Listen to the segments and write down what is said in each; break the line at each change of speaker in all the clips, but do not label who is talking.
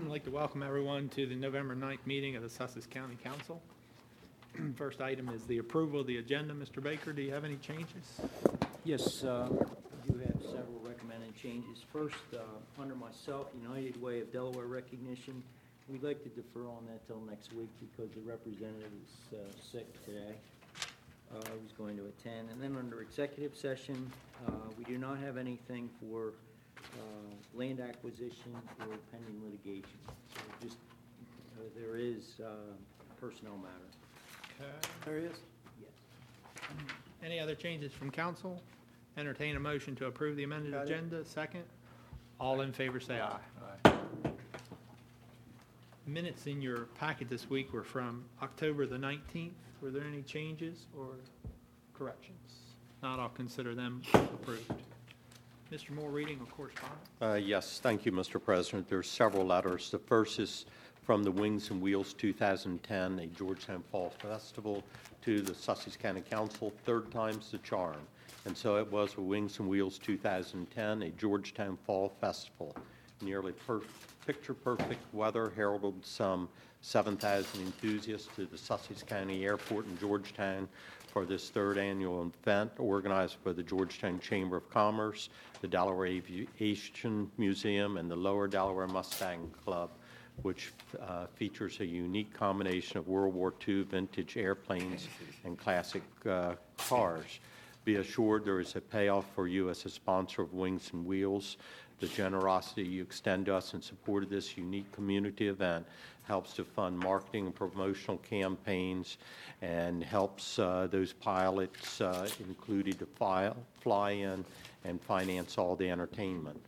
I'd like to welcome everyone to the November 9th meeting of the Sussex County Council. First item is the approval of the agenda. Mr. Baker, do you have any changes?
Yes, I do have several recommended changes. First, under myself, United Way of Delaware recognition, we'd like to defer on that till next week because the representative is sick today. He's going to attend. And then under executive session, we do not have anything for land acquisition or pending litigation. So just, there is a personnel matter.
Okay.
There is.
Yes.
Any other changes from council? Entertain a motion to approve the amended
Got it.
agenda. Second. All in favor say aye. Minutes in your packet this week were from October the 19th. Were there any changes or corrections? Not, I'll consider them approved. Mr. Moore, reading of correspondence.
Yes, thank you, Mr. President. There are several letters. The first is from the Wings and Wheels 2010, a Georgetown Fall Festival, to the Sussex County Council, third time's the charm. And so it was with Wings and Wheels 2010, a Georgetown Fall Festival. Nearly picture-perfect weather heralded some 7,000 enthusiasts to the Sussex County Airport in Georgetown for this third annual event organized by the Georgetown Chamber of Commerce, the Delaware Aviation Museum, and the Lower Delaware Mustang Club, which features a unique combination of World War II vintage airplanes and classic cars. Be assured there is a payoff for you as a sponsor of Wings and Wheels. The generosity you extend to us in support of this unique community event helps to fund marketing and promotional campaigns and helps those pilots included to fly in and finance all the entertainment.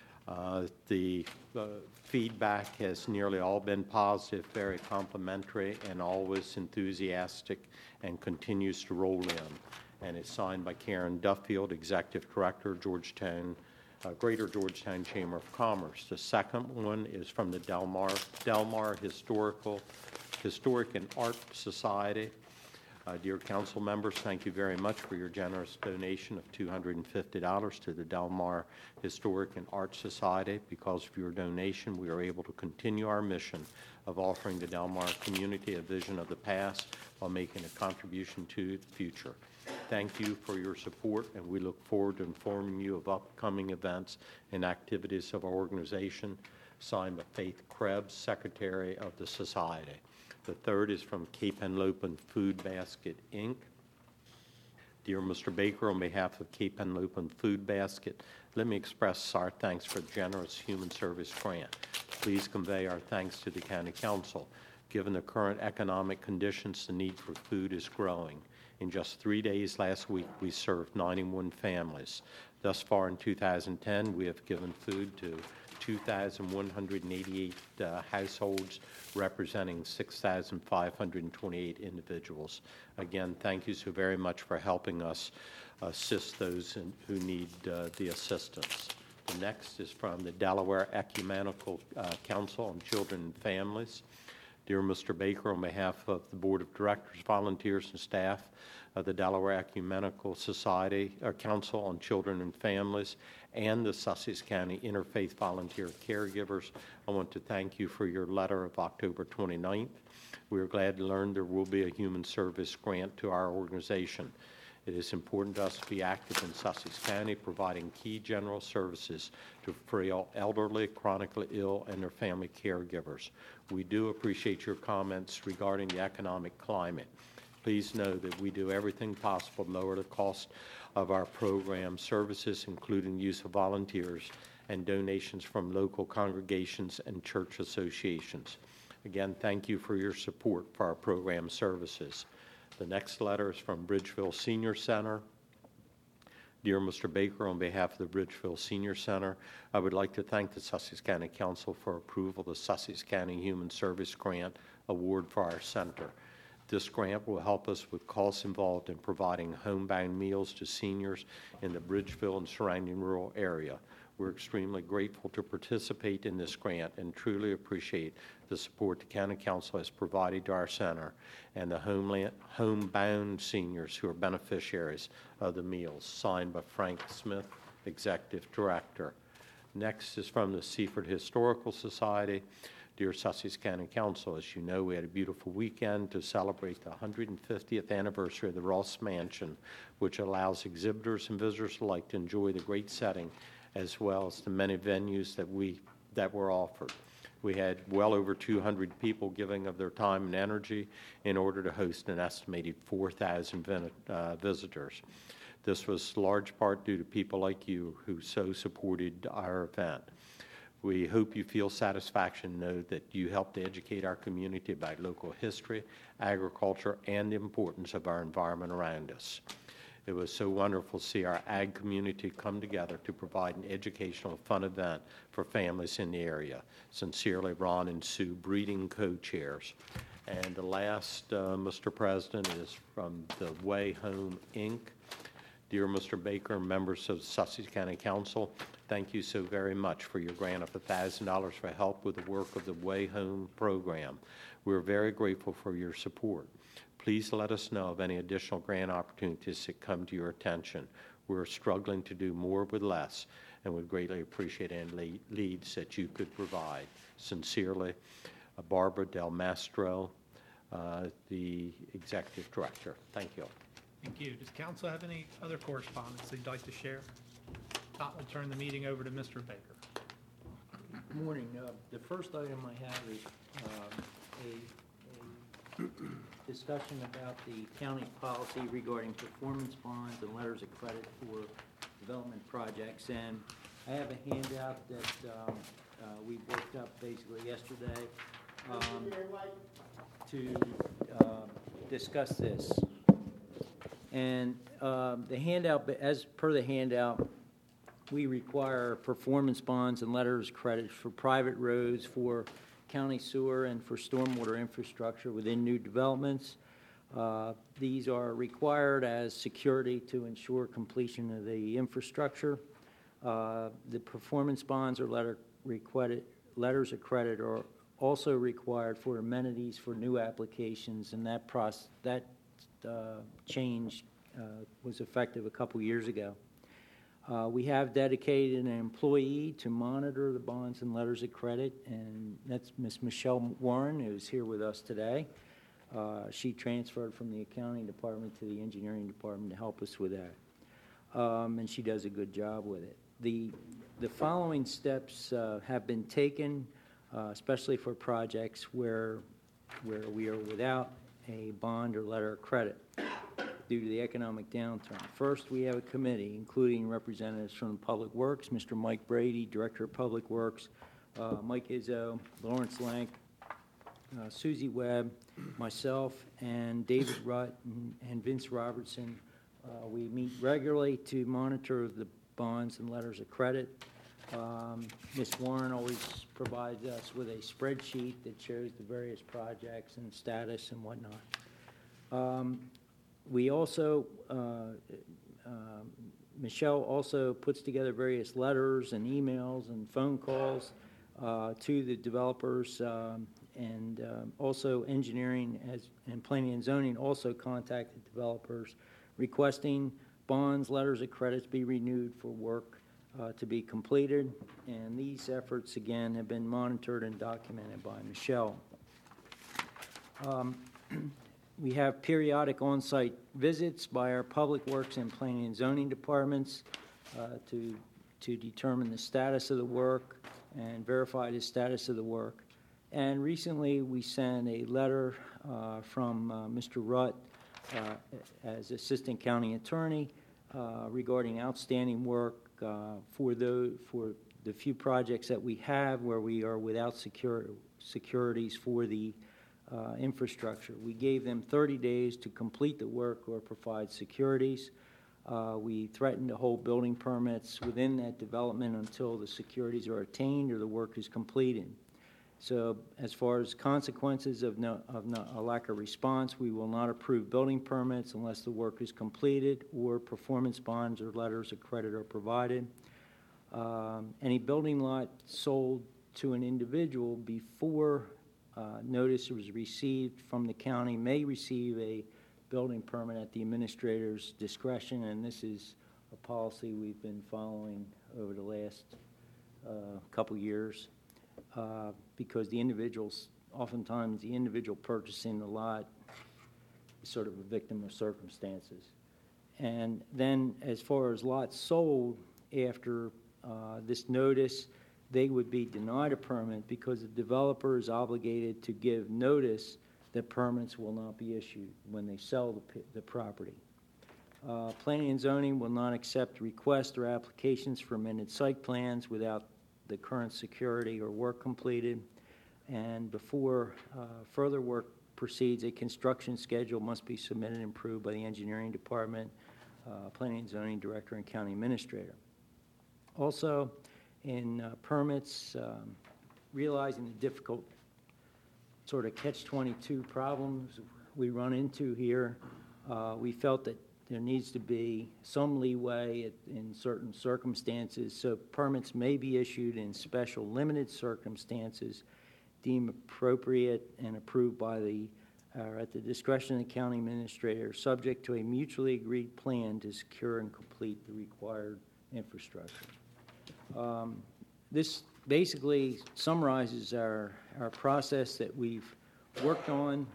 The feedback has nearly all been positive, very complimentary, and always enthusiastic, and continues to roll in. And it's signed by Karen Duffield, Executive Director, Greater Georgetown Chamber of Commerce. The second one is from the Delmar Historic and Art Society. Dear council members, thank you very much for your generous donation of $250 to the Delmar Historic and Art Society. Because of your donation, we are able to continue our mission of offering the Delmar community a vision of the past while making a contribution to the future. Thank you for your support, and we look forward to informing you of upcoming events and activities of our organization. Signed by Faith Krebs, Secretary of the Society. The third is from Cape Henlopen Food Basket, Inc. Dear Mr. Baker, on behalf of Cape Henlopen Food Basket, let me express our thanks for the generous human service grant. Please convey our thanks to the County Council. Given the current economic conditions, the need for food is growing. In just 3 days last week, we served 91 families. Thus far in 2010, we have given food to 2,188 households, representing 6,528 individuals. Again, thank you so very much for helping us assist those who need the assistance. The next is from the Delaware Ecumenical Council on Children and Families. Dear Mr. Baker, on behalf of the Board of Directors, volunteers, and staff of the Delaware Ecumenical Council on Children and Families, and the Sussex County Interfaith Volunteer Caregivers, I want to thank you for your letter of October 29th. We are glad to learn there will be a human service grant to our organization. It is important to us to be active in Sussex County, providing key general services to frail, elderly, chronically ill, and their family caregivers. We do appreciate your comments regarding the economic climate. Please know that we do everything possible to lower the cost of our program services, including use of volunteers and donations from local congregations and church associations. Again, thank you for your support for our program services. The next letter is from Bridgeville Senior Center. Dear Mr. Baker, on behalf of the Bridgeville Senior Center, I would like to thank the Sussex County Council for approval of the Sussex County Human Service Grant Award for our center. This grant will help us with costs involved in providing homebound meals to seniors in the Bridgeville and surrounding rural area. We're extremely grateful to participate in this grant and truly appreciate the support the County Council has provided to our center and the homebound seniors who are beneficiaries of the meals. Signed by Frank Smith, Executive Director. Next is from the Seaford Historical Society. Dear Sussex County Council, as you know, we had a beautiful weekend to celebrate the 150th anniversary of the Ross Mansion, which allows exhibitors and visitors alike to enjoy the great setting as well as the many venues that were offered. We had well over 200 people giving of their time and energy in order to host an estimated 4,000 visitors. This was large part due to people like you who so supported our event. We hope you feel satisfaction to know that you helped to educate our community about local history, agriculture, and the importance of our environment around us. It was so wonderful to see our ag community come together to provide an educational, fun event for families in the area. Sincerely, Ron and Sue, breeding co-chairs. And the last, Mr. President, is from the Way Home, Inc. Dear Mr. Baker, members of the Sussex County Council, thank you so very much for your grant of $1,000 for help with the work of the Way Home program. We're very grateful for your support. Please let us know of any additional grant opportunities that come to your attention. We're struggling to do more with less and would greatly appreciate any leads that you could provide. Sincerely, Barbara Del Mastro, the Executive Director. Thank you.
Thank you. Does council have any other correspondence they'd like to share? Not, we'll turn the meeting over to Mr. Baker.
Good morning. The first item I have is a discussion about the county policy regarding performance bonds and letters of credit for development projects. And I have a handout that we worked up basically yesterday to discuss this. And the handout, as per the handout, we require performance bonds and letters of credit for private roads, for county sewer, and for stormwater infrastructure within new developments. These are required as security to ensure completion of the infrastructure. The performance bonds or letters of credit are also required for amenities for new applications, and that change was effective a couple years ago. We have dedicated an employee to monitor the bonds and letters of credit, and that's Ms. Michelle Warren, who's here with us today. She transferred from the accounting department to the engineering department to help us with that, and she does a good job with it. The following steps have been taken, especially for projects where we are without a bond or letter of credit due to the economic downturn. First, we have a committee, including representatives from Public Works, Mr. Mike Brady, Director of Public Works, Mike Izzo, Lawrence Lank, Susie Webb, myself, and David Rutt and Vince Robertson. We meet regularly to monitor the bonds and letters of credit. Ms. Warren always provides us with a spreadsheet that shows the various projects and status and whatnot. We also, Michelle also puts together various letters and emails and phone calls to the developers, and also engineering and planning and zoning also contacted developers requesting bonds, letters of credits be renewed for work to be completed, and these efforts again have been monitored and documented by Michelle. We have periodic on-site visits by our Public Works and Planning and Zoning departments to determine the status of the work and verify the status of the work. And recently we sent a letter from Mr. Rutt as Assistant County Attorney regarding outstanding work for the few projects that we have where we are without securities for the infrastructure. We gave them 30 days to complete the work or provide securities. We threatened to hold building permits within that development until the securities are attained or the work is completed. So as far as consequences of a lack of response, we will not approve building permits unless the work is completed or performance bonds or letters of credit are provided. Any building lot sold to an individual before notice was received from the county may receive a building permit at the administrator's discretion, and this is a policy we've been following over the last couple years. because oftentimes the individual purchasing the lot is sort of a victim of circumstances. And then as far as lots sold after this notice, they would be denied a permit because the developer is obligated to give notice that permits will not be issued when they sell the property. Planning and zoning will not accept requests or applications for amended site plans without the current security or work completed. And before further work proceeds, a construction schedule must be submitted and approved by the engineering department, planning and zoning director, and county administrator. Also, in permits, realizing the difficult sort of catch-22 problems we run into here, we felt that there needs to be some leeway in certain circumstances, so permits may be issued in special limited circumstances deemed appropriate and approved by at the discretion of the county administrator, subject to a mutually agreed plan to secure and complete the required infrastructure. This basically summarizes our process that we've worked on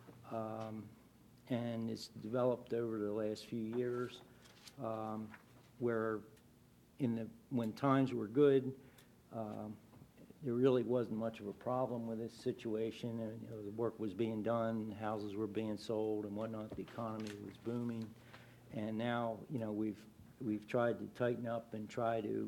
and it's developed over the last few years, where when times were good, there really wasn't much of a problem with this situation. And, the work was being done, houses were being sold and whatnot. The economy was booming, and now we've tried to tighten up and try to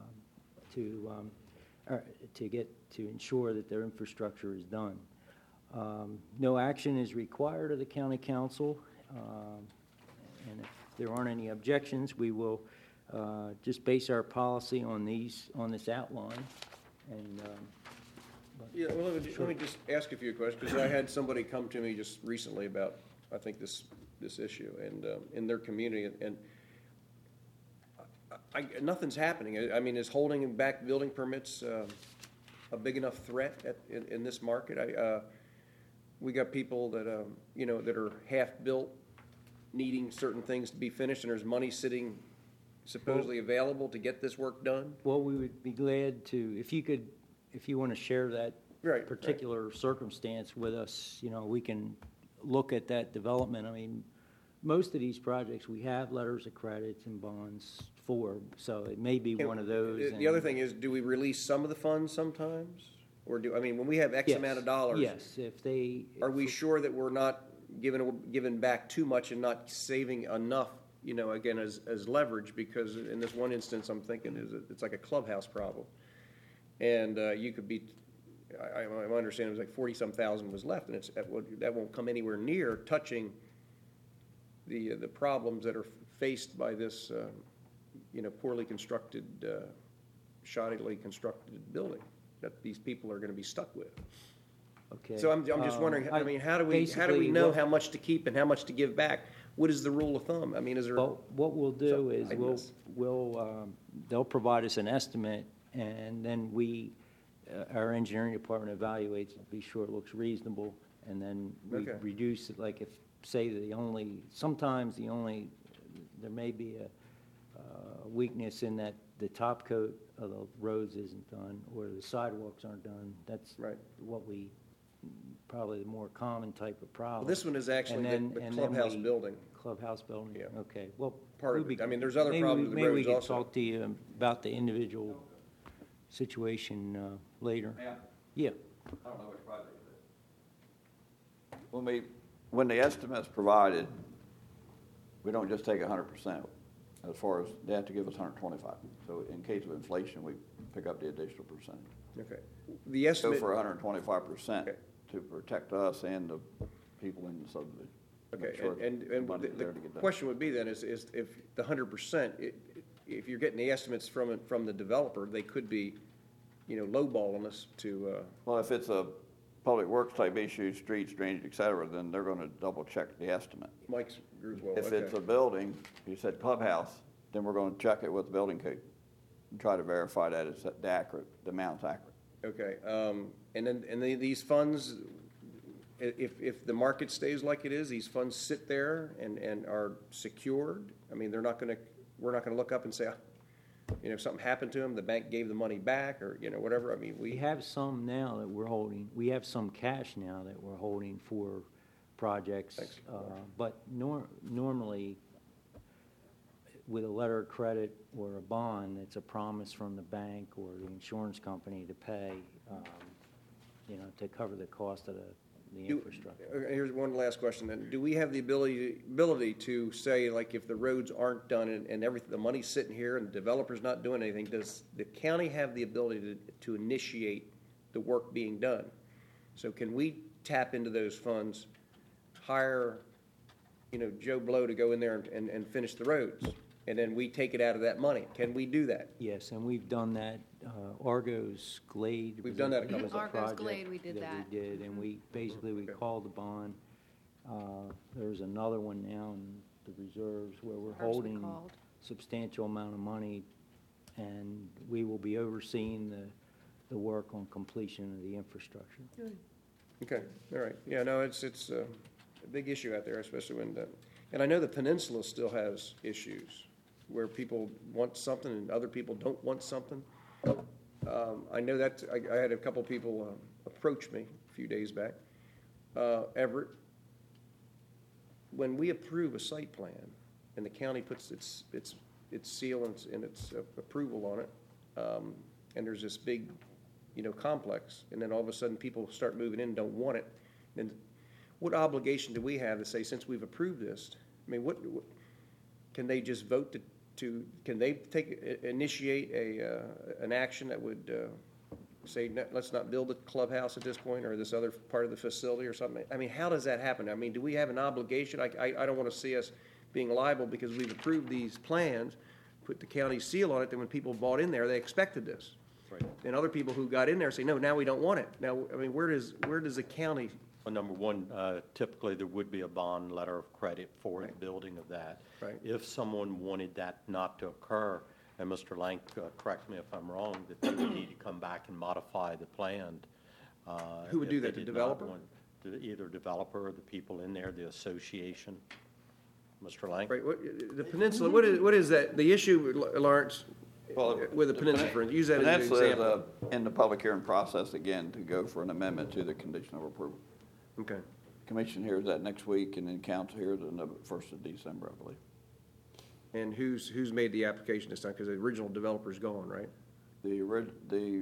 ensure that their infrastructure is done. No action is required of the county council, and if there aren't any objections, we will just base our policy on this outline. And
yeah, well, let me just ask a few questions, because I had somebody come to me just recently about, I think, this issue and in their community, and nothing's happening. I mean, is holding back building permits a big enough threat in this market? We got people that that are half built, needing certain things to be finished, and there's money sitting supposedly available to get this work done.
Well, we would be glad to, if you want to share that particular circumstance with us, we can look at that development. I mean, most of these projects we have letters of credits and bonds for, so it may be one of those.
The other thing is, do we release some of the funds sometimes? Or when we have X amount of dollars,
yes,
are we sure that we're not giving back too much and not saving enough, again, as leverage? Because in this one instance, I'm thinking it's like a clubhouse problem. And you could be, I understand it was like 40-some thousand was left, and that won't come anywhere near touching the problems that are faced by this, poorly constructed, shoddily constructed building that these people are going to be stuck with.
Okay.
So I'm just wondering. How do we know how much to keep and how much to give back? What is the rule of thumb? I mean, is there?
Well, what we'll do is they'll provide us an estimate, and then our engineering department evaluates it to be sure it looks reasonable, and then we reduce it. Like if say sometimes there may be a weakness in that the top coat of the roads isn't done or the sidewalks aren't done. That's what probably the more common type of problem.
Well, this one is actually the clubhouse building.
Clubhouse building?
Yeah.
Okay. Well,
part of it. There's other problems with the roads also.
Maybe we can talk to you about the individual situation later.
Yeah. I don't know which project it is. When the estimate's provided, we don't just take 100%. As far as they have to give us 125. So in case of inflation, we pick up the additional percentage.
Okay. The estimate.
Go for 125% to protect us and the people in the subdivision.
Okay. Sure and the question would be then is if the 100%, if you're getting the estimates from the developer, they could be, lowballing us to.
Well, if it's a public works type issue, streets, drainage, et cetera, then they're going to double check the estimate.
Mike agrees well.
If it's a building, you said clubhouse, then we're going to check it with the building code and try to verify that it's the amount's accurate. Okay.
And these funds, if the market stays like it is, these funds sit there and are secured. We're not going to look up and say, You know, if something happened to them, the bank gave the money back, or, you know, whatever, I mean,
We have some now that we're holding, we have some cash now that we're holding for projects.
Thanks.
But normally, with a letter of credit or a bond, it's a promise from the bank or the insurance company to pay, to cover the cost of the infrastructure.
Here's one last question then. Do we have the ability to say, like, if the roads aren't done and everything, the money's sitting here and the developer's not doing anything, does the county have the ability to initiate the work being done? So can we tap into those funds, hire, Joe Blow to go in there and finish the roads? And then we take it out of that money. Can we do that?
Yes, and we've done that. Argos Glade.
We've done that a couple
was a
Argos
project
Glade, we did that.
we did, and we basically
Okay.
called the bond. There's another one now in the reserves where we're
Ours we
holding
called.
substantial amount of money, and we will be overseeing the work on completion of the infrastructure.
Okay, all right. Yeah, no, it's a big issue out there, especially when, and I know the peninsula still has issues where people want something and other people don't want something. I know that, I had a couple people approach me a few days back. Everett, when we approve a site plan and the county puts its seal and its approval on it, and there's this big, complex, and then all of a sudden people start moving in and don't want it, then what obligation do we have to say, since we've approved this? I mean, what can they just vote can they initiate an action that would say, let's not build a clubhouse at this point, or this other part of the facility or something? I mean, how does that happen? I mean, do we have an obligation? I don't want to see us being liable because we've approved these plans, put the county seal on it, then when people bought in there, they expected this.
Right.
And other people who got in there say, no, now we don't want it. Now, I mean, where does the county?
Well, number one, typically there would be a bond letter of credit for the building of that.
Right.
If someone wanted that not to occur, and Mr. Lank, correct me if I'm wrong, that they would need to come back and modify the plan.
Who would do
if they
that, the
did not
developer?
want- Either developer or the people in there, the association. Mr. Lank?
Right, the peninsula, what is that, the issue, Lawrence,
Well,
with the peninsula, for use that as an
Peninsula is,
example?
in the public hearing process again to go for an amendment to the condition of approval.
Okay,
Commission hears that next week, and then council hears it on the 1st of December, I believe.
and who's made the application this time, because the original developer's gone, right?
The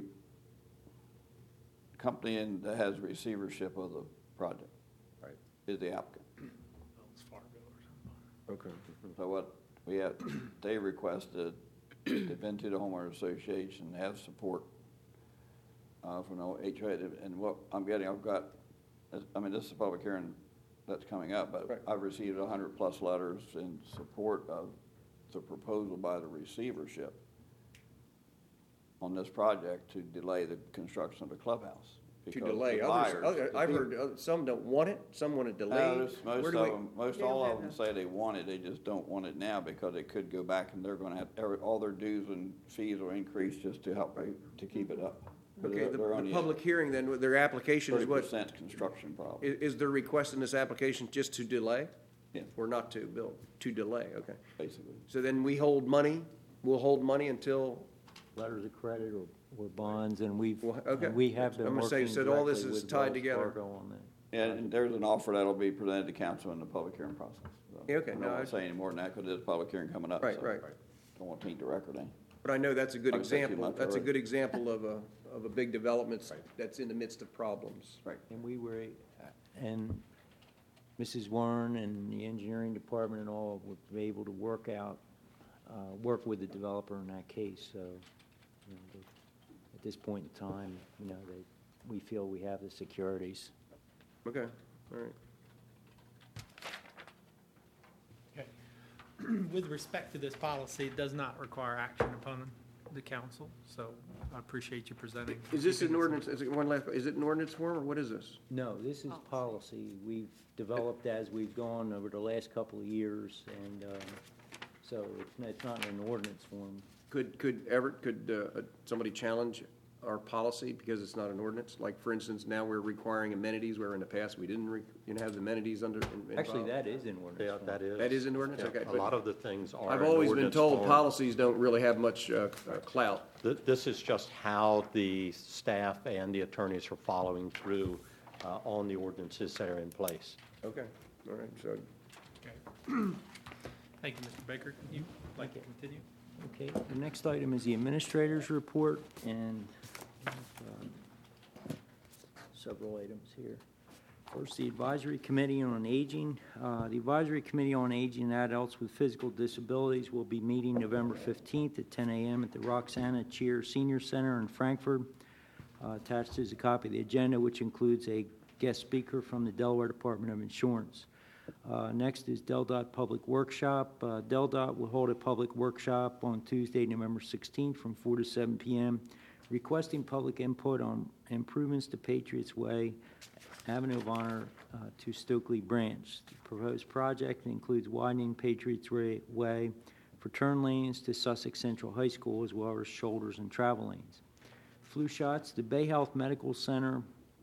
company that has receivership of the project
Right.
is the applicant.
Wells Fargo or something.
Okay.
So what we have, they requested, they've been to the homeowner association, have support from the HOA, and what I'm getting, this is a public hearing that's coming up,
Right.
but I've received 100+ letters in support of the proposal by the receivership on this project to delay the construction of the clubhouse.
To
because
delay,
the
others,
buyers-
I've heard, some don't want it, some want it
No,
delayed.
there's most
Where
of
do we-
them, most all of them say they want it, they just don't want it now because it could go back and they're gonna have, all their dues and fees will increase just to help, to keep it up. But
Okay,
they're
the
only
public hearing then, their application is what?
30% construction problem.
Is their request in this application just to delay?
Yeah.
Or not to build, to delay, okay.
Basically.
So then we'll hold money until,
Letters of credit or bonds, and we have been
I'm gonna say,
working
so all this
directly
is
with
tied
Wells
together.
Fargo on that.
And there's an offer that'll be presented to council in the public hearing process. So
Yeah, okay,
I
no,
don't
I-
want to say any more than that because there's a public hearing coming up.
Right,
so
right.
Don't want to taint the record, eh?
but I know that's a good
I've said too
example,
much
that's a
already.
good example of a big development that's in the midst of problems.
Right.
And and Mrs. Warren and the engineering department and all were able to work with the developer in that case, so, at this point in time, we feel we have the securities.
Okay, all right.
Okay. With respect to this policy, it does not require action upon the council, so I appreciate you presenting.
Is this an
keeping
ordinance, is it an ordinance form, or what is this?
No, this is
Policy.
policy we've developed as we've gone over the last couple of years, and so it's not in an ordinance form.
Could somebody challenge our policy because it's not an ordinance? Like, for instance, now we're requiring amenities where in the past we didn't have the amenities involved?
Actually, that is in ordinance.
Yeah, that is.
That is in ordinance?
Yeah,
Okay,
A
but
lot of the things are
I've
in
always been
ordinance
told
form.
policies don't really have much clout.
This is just how the staff and the attorneys are following through on the ordinances that are in place.
Okay, all right, so,
Okay. Thank you, Mr. Baker. You like to continue?
Okay, the next item is the administrator's report, and several items here. First, the Advisory Committee on Aging. The Advisory Committee on Aging and Adults with Physical Disabilities will be meeting November 15th at 10 a.m. at the Roxana Cheer Senior Center in Frankfurt. Attached is a copy of the agenda, which includes a guest speaker from the Delaware Department of Insurance. Next is DelDOT Public Workshop. DelDOT will hold a public workshop on Tuesday, November 16th from 4 to 7 p.m., requesting public input on improvements to Patriots Way, Avenue of Honor to Stokely Branch. The proposed project includes widening Patriots Way for turn lanes to Sussex Central High School, as well as shoulders and travel lanes. Flu shots. The Bay Health Medical Center,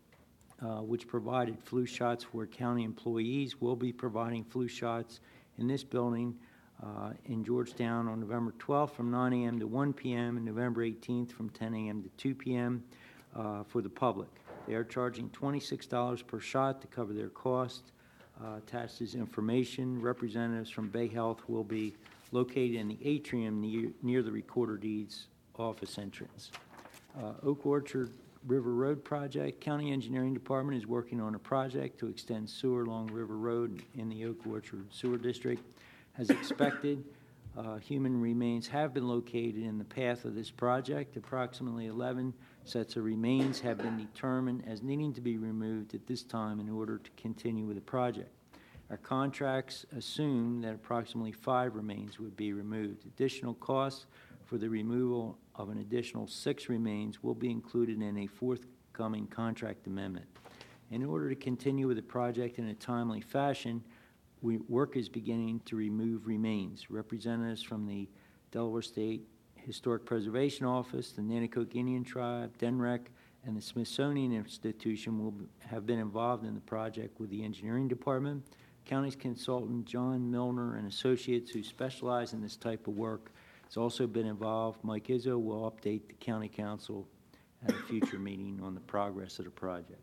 which provided flu shots for county employees, will be providing flu shots in this building in Georgetown on November 12th from 9 a.m. to 1 p.m. and November 18th from 10 a.m. to 2 p.m. For the public. They are charging $26 per shot to cover their cost. Attached is information. Representatives from Bay Health will be located in the atrium near the Recorder Deeds office entrance. Oak Orchard River Road project. County Engineering Department is working on a project to extend sewer along River Road in the Oak Orchard Sewer District. As expected, human remains have been located in the path of this project. Approximately 11 sets of remains have been determined as needing to be removed at this time in order to continue with the project. Our contracts assume that approximately 5 remains would be removed. Additional costs for the removal of an additional 6 remains will be included in a forthcoming contract amendment. In order to continue with the project in a timely fashion, work is beginning to remove remains. Representatives from the Delaware State Historic Preservation Office, the Nanticoke Indian Tribe, DENREC, and the Smithsonian Institution will have been involved in the project with the Engineering Department. County's consultant, John Milner and Associates, who specialize in this type of work, has also been involved. Mike Izzo will update the County Council at a future meeting on the progress of the project.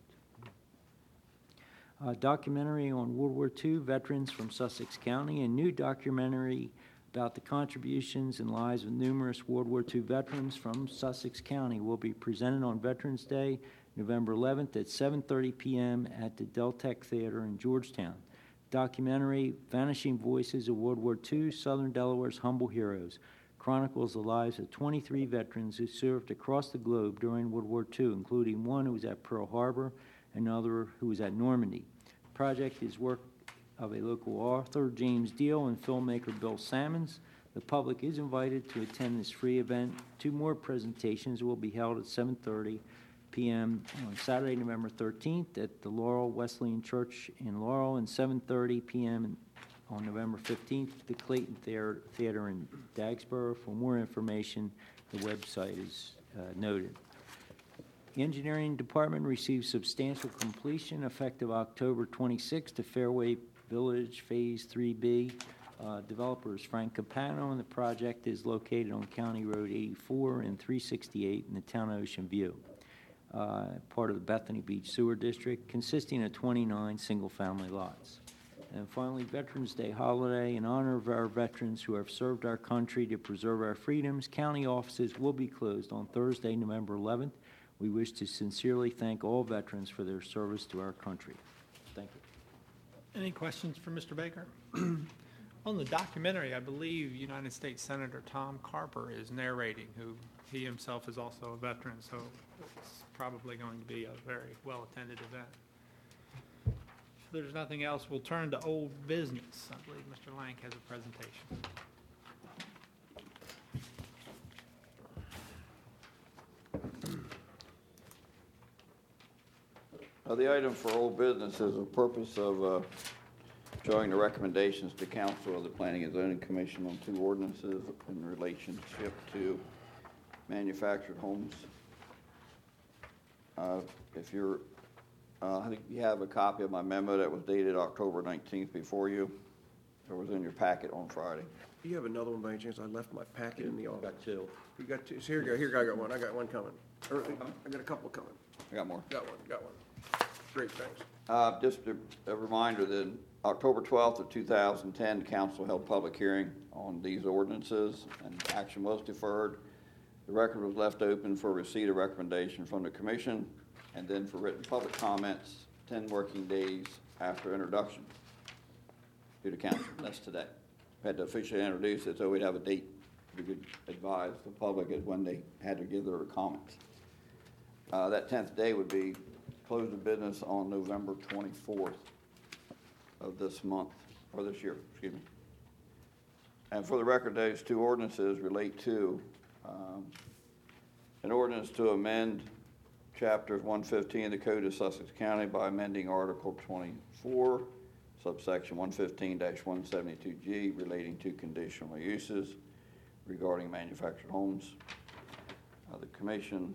Documentary on World War II veterans from Sussex County. A new documentary about the contributions and lives of numerous World War II veterans from Sussex County will be presented on Veterans Day, November 11th at 7:30 p.m. at the Deltec Theater in Georgetown. Documentary, Vanishing Voices of World War II, Southern Delaware's Humble Heroes, chronicles the lives of 23 veterans who served across the globe during World War II, including one who was at Pearl Harbor, another who was at Normandy. The project is work of a local author, James Deal, and filmmaker Bill Sammons. The public is invited to attend this free event. 2 more presentations will be held at 7:30 p.m. on Saturday, November 13th at the Laurel Wesleyan Church in Laurel, and 7:30 p.m. on November 15th at the Clayton Theater in Dagsboro. For more information, the website is noted. The Engineering Department received substantial completion effective October 26th to Fairway Village Phase 3B. Developer is Frank Capano, and the project is located on County Road 84 and 368 in the town of Ocean View, part of the Bethany Beach Sewer District, consisting of 29 single-family lots. And finally, Veterans Day holiday. In honor of our veterans who have served our country to preserve our freedoms, county offices will be closed on Thursday, November 11th. We wish to sincerely thank all veterans for their service to our country. Thank you.
Any questions for Mr. Baker? On the documentary, I believe United States Senator Tom Carper is narrating, who he himself is also a veteran, so it's probably going to be a very well-attended event. If there's nothing else, we'll turn to old business. I believe Mr. Lank has a presentation.
The item for old business is the purpose of showing the recommendations to council of the Planning and Zoning Commission on 2 ordinances in relationship to manufactured homes. If you're, I think you have a copy of my memo that was dated October 19th before you. It was in your packet on Friday.
Do you have another one by any chance? I left my packet in the office.
Got two.
You got two, so here you go, I got one, I got one coming. I got a couple coming.
I got more.
Got one. Great, thanks.
Just a reminder that October 12th of 2010, the council held public hearing on these ordinances, and action was deferred. The record was left open for receipt of recommendation from the commission, and then for written public comments 10 working days after introduction to the council. That's today. We had to officially introduce it, so we'd have a date we could advise the public as when they had to give their comments. That 10th day would be close of business on November 24th of this month, or this year, excuse me. And for the record, those two ordinances relate to an ordinance to amend Chapter 115 of the Code of Sussex County by amending Article 24, subsection 115-172G, relating to conditional uses regarding manufactured homes. The Commission,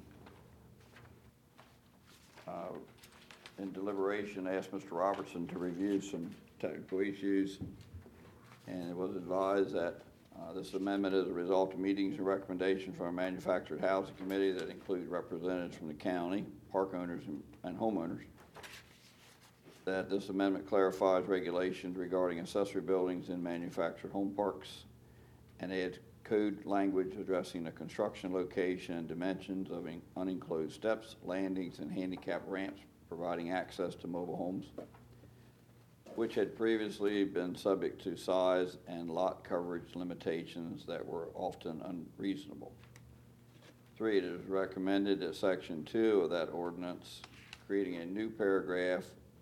in deliberation, asked Mr. Robertson to review some technical issues, and it was advised that this amendment is a result of meetings and recommendations from a manufactured housing committee that include representatives from the county, park owners, and homeowners. That this amendment clarifies regulations regarding accessory buildings in manufactured home parks and adds code language addressing the construction, location, and dimensions of unenclosed steps, landings, and handicap ramps providing access to mobile homes, which had previously been subject to size and lot coverage limitations that were often unreasonable. 3, it is recommended that Section 2 of that ordinance, creating a new paragraph,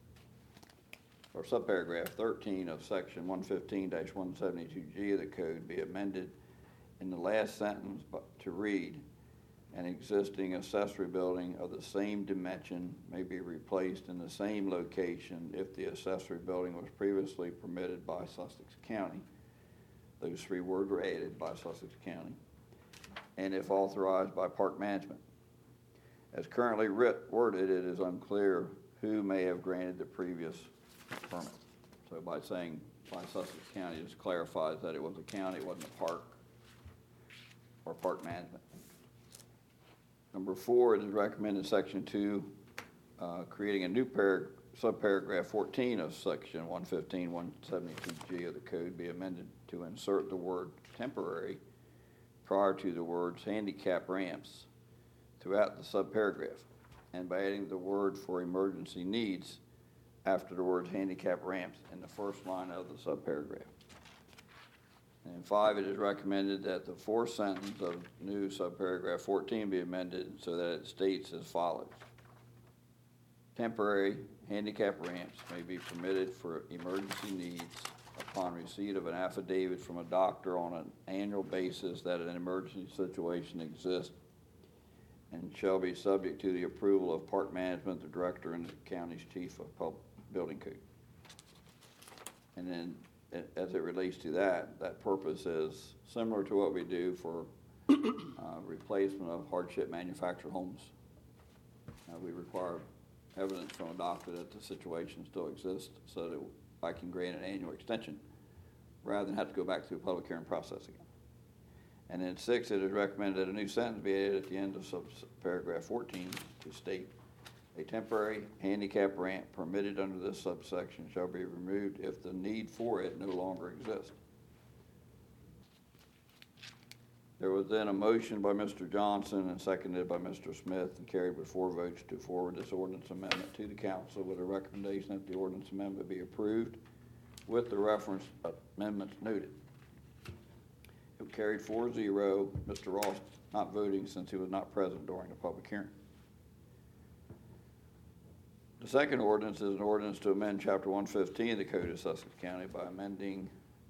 or subparagraph 13 of Section 115-172G of the code, be amended in the last sentence to read, an existing accessory building of the same dimension may be replaced in the same location if the accessory building was previously permitted by Sussex County. Those 3 words were added, by Sussex County. And if authorized by Park Management. As currently worded, it is unclear who may have granted the previous permit. So by saying by Sussex County, it just clarifies that it was a county, it wasn't a park or Park Management. Number 4, it is recommended Section 2, creating a new subparagraph 14 of Section 115-172G of the code be amended to insert the word temporary prior to the words handicap ramps throughout the subparagraph, and by adding the word for emergency needs after the words handicap ramps in the first line of the subparagraph. And 5, it is recommended that the 4th sentence of new subparagraph 14 be amended so that it states as follows. Temporary handicap ramps may be permitted for emergency needs upon receipt of an affidavit from a doctor on an annual basis that an emergency situation exists and shall be subject to the approval of Park Management, the director, and the county's chief of public building code. And then as it relates to that purpose is similar to what we do for replacement of hardship manufactured homes. We require evidence from a doctor that the situation still exists so that I can grant an annual extension rather than have to go back through a public hearing process again. And then 6, it is recommended that a new sentence be added at the end of paragraph 14 to state a temporary handicap ramp permitted under this subsection shall be removed if the need for it no longer exists. There was then a motion by Mr. Johnson and seconded by Mr. Smith and carried with 4 votes to forward this ordinance amendment to the council with a recommendation that the ordinance amendment be approved with the reference amendments noted. It carried 4-0, Mr. Ross not voting since he was not present during the public hearing. The second ordinance is an ordinance to amend Chapter 115 of the Code of Sussex County by amending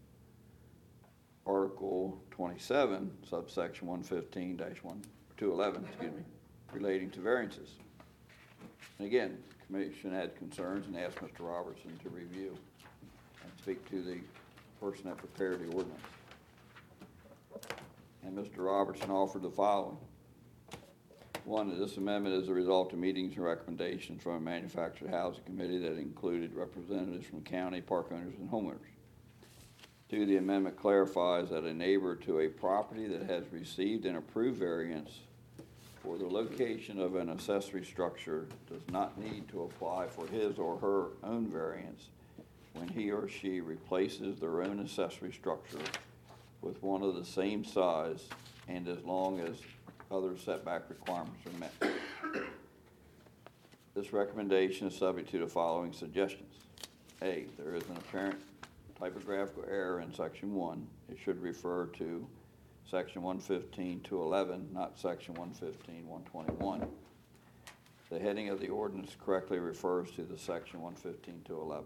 Article 27, subsection 115-211, relating to variances. And again, the Commission had concerns and asked Mr. Robertson to review and speak to the person that prepared the ordinance. And Mr. Robertson offered the following. One, that this amendment is a result of meetings and recommendations from a manufactured housing committee that included representatives from county, park owners, and homeowners. Two, the amendment clarifies that a neighbor to a property that has received an approved variance for the location of an accessory structure does not need to apply for his or her own variance when he or she replaces their own accessory structure with one of the same size and as long as other setback requirements are met. This recommendation is subject to the following suggestions. A, there is an apparent typographical error in Section 1. It should refer to Section 115-211, not Section 115-121. The heading of the ordinance correctly refers to the Section 115-211.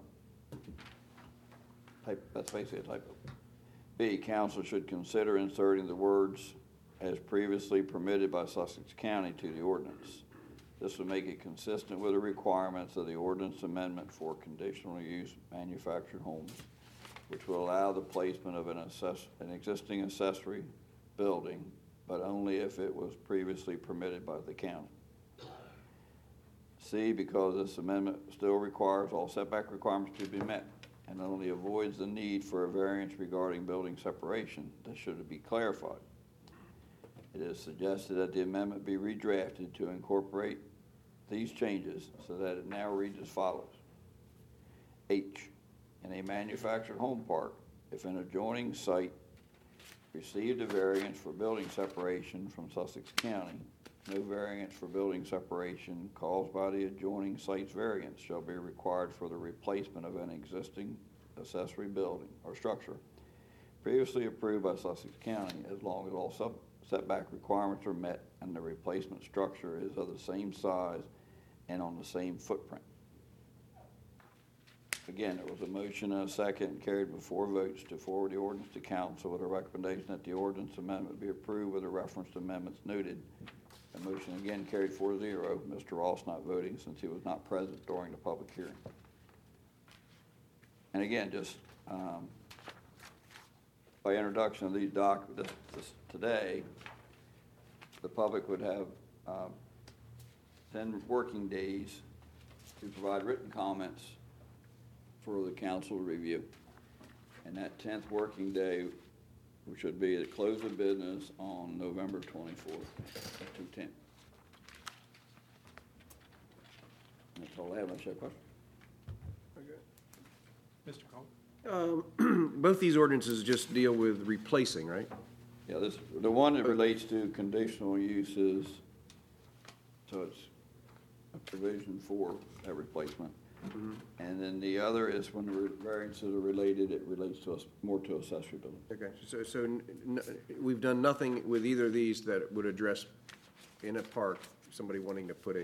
That's basically a typo. B, council should consider inserting the words as previously permitted by Sussex County to the ordinance. This would make it consistent with the requirements of the ordinance amendment for conditional use manufactured homes, which will allow the placement of an existing accessory building, but only if it was previously permitted by the county. C, because this amendment still requires all setback requirements to be met and only avoids the need for a variance regarding building separation, this should be clarified. It is suggested that the amendment be redrafted to incorporate these changes so that it now reads as follows. H, in a manufactured home park, if an adjoining site received a variance for building separation from Sussex County, no variance for building separation caused by the adjoining site's variance shall be required for the replacement of an existing accessory building or structure previously approved by Sussex County, as long as all setback requirements are met and the replacement structure is of the same size and on the same footprint. Again, there was a motion and a second carried with 4 votes to forward the ordinance to council with a recommendation that the ordinance amendment be approved with the reference to amendments noted. The motion again carried 4-0, Mr. Ross not voting since he was not present during the public hearing. And again, just by introduction of these documents today, the public would have 10 working days to provide written comments for the council review. And that 10th working day, which should be at close of business on November 24th at 2:10. That's all I have. Unless you have a question?
Mr. Cole?
Both these ordinances just deal with replacing, right?
Yeah, the one that relates to conditional uses, so it's a provision for that replacement. Mm-hmm. And then the other is when the variances are related, it relates to us more to accessory building.
Okay, so we've done nothing with either of these that would address in a park, somebody wanting to put a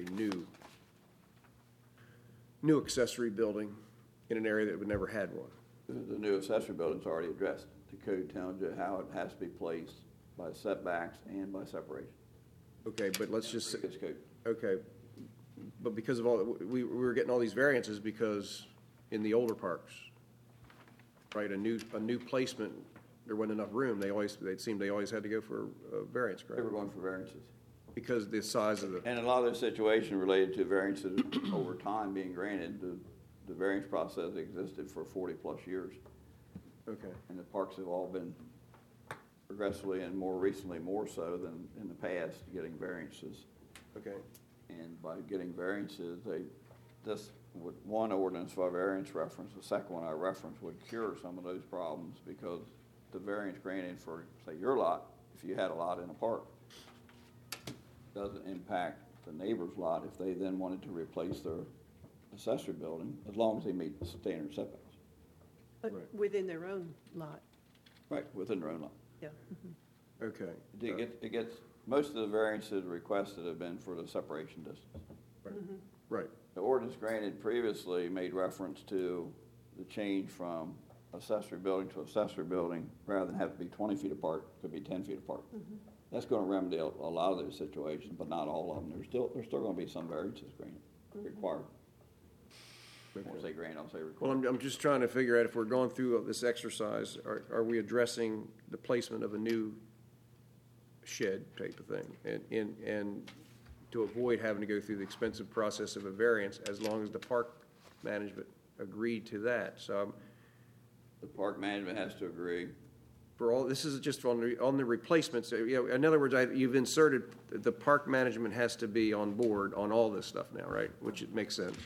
new accessory building in an area that would never had one.
The new accessory building's already addressed. The code tells you how it has to be placed by setbacks and by separation.
Okay, but let's just say,
It's code.
okay, but because of all, we were getting all these variances because in the older parks, right, a new placement, there wasn't enough room. They always had to go for a variance,
They
correct?
were going for variances.
Because the size of the,
And a lot of those situations related to variances over time being granted, the variance process existed for 40-plus years.
okay,
And the parks have all been progressively and more recently more so than in the past getting variances.
okay,
And by getting variances, one ordinance by variance reference, the second one I referenced would cure some of those problems because the variance granted for, say, your lot, if you had a lot in a park, doesn't impact the neighbor's lot if they then wanted to replace their accessory building, as long as they meet the standard setbacks.
Right.
Within their own lot,
Right, within their own lot.
yeah.
okay.
It gets, most of the variances requested have been for the separation distance.
Right,
The ordinance granted previously made reference to the change from accessory building to accessory building, rather than have to be 20 feet apart, could be 10 feet apart. That's going to remedy a lot of those situations, but not all of them. There's still going to be some variances granted, required. I won't say granted, I'll say
well,
required.
I'm just trying to figure out if we're going through this exercise, are we addressing the placement of a new shed type of thing? And to avoid having to go through the expensive process of a variance, as long as the park management agreed to that. So
The park management has to agree.
for all, this is just on the replacements. In other words, you've inserted, the park management has to be on board on all this stuff now, right? Which it makes sense.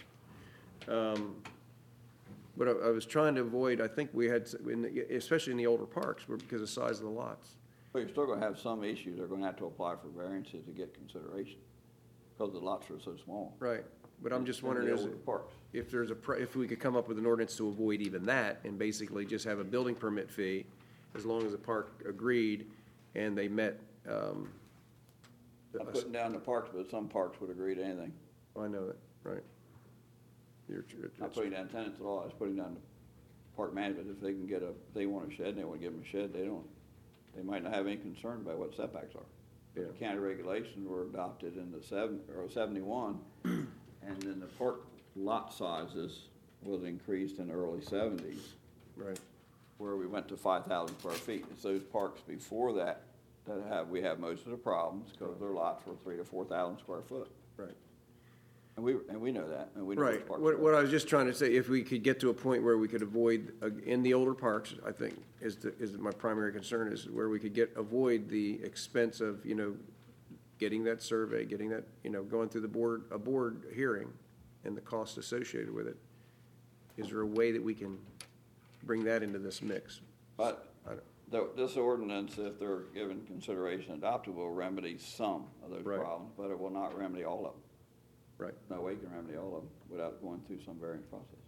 But I was trying to avoid, I think we had, especially in the older parks, because of the size of the lots.
But you're still gonna have some issues, they're gonna have to apply for variances to get consideration, because the lots are so small.
Right. But I'm just
In the
wondering,
older parks.
if if we could come up with an ordinance to avoid even that, and basically just have a building permit fee, as long as the park agreed and they met,
I'm putting down the parks, but some parks would agree to anything.
I know that, right?
Not putting down tenants at all, I was putting down the park management, if they can get they want a shed, and they wanna give them a shed, they might not have any concern about what setbacks are.
Yeah.
The county regulations were adopted in the 71, and then the park lot sizes was increased in the early 70s,
Right.
where we went to 5,000 square feet. It's those parks before that we have most of the problems, because their lots were 3,000 to 4,000 square foot.
Right.
And we know that, and we know
Right.
those parks.
What I was just trying to say, if we could get to a point where we could avoid, in the older parks, I think, is my primary concern, is where we could avoid the expense of, getting that survey, getting that, going through a board hearing and the cost associated with it. Is there a way that we can bring that into this mix?
But this ordinance, if they're given consideration adopted, will remedy some of those
Right.
problems, but it will not remedy all of them.
Right.
No way you can remedy all of them without going through some variance process.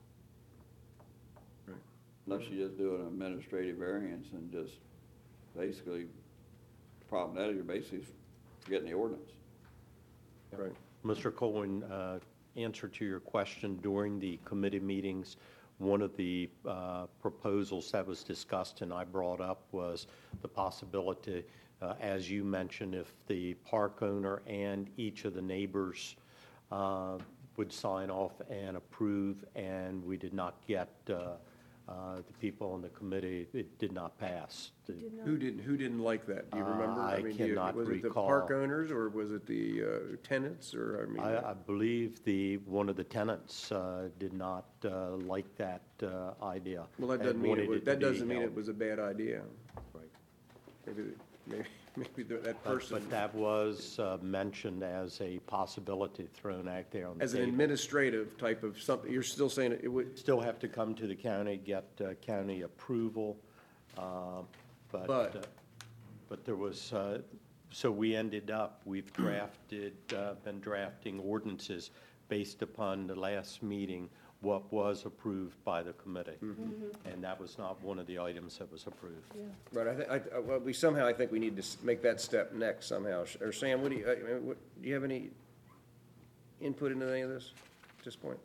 Right.
Unless you just do an administrative variance and just basically, the problem that is you're basically forgetting the ordinance.
Right.
Mr. Colwin, answer to your question, during the committee meetings, one of the proposals that was discussed and I brought up was the possibility, as you mentioned, if the park owner and each of the neighbors would sign off and approve, and we did not get the people on the committee, it did not pass.
Who didn't like that? Do you remember?
I cannot
Was it the
recall.
park owners, or was it the tenants, or,
I believe one of the tenants did not like that idea.
Well, that
and wanted it to
that
be
doesn't mean it
held.
was a bad idea.
Right.
Maybe that
But
person,
that was mentioned as a possibility thrown out there on the
as an
table.
administrative type of something, you're still saying it would,
Still have to come to the county, get county approval,
But-
but there was, so we ended up, we've been drafting ordinances based upon the last meeting, what was approved by the committee. And that was not one of the items that was approved.
right, I think we need to make that step next somehow. Or Sam, do you have any input into any of this at this point?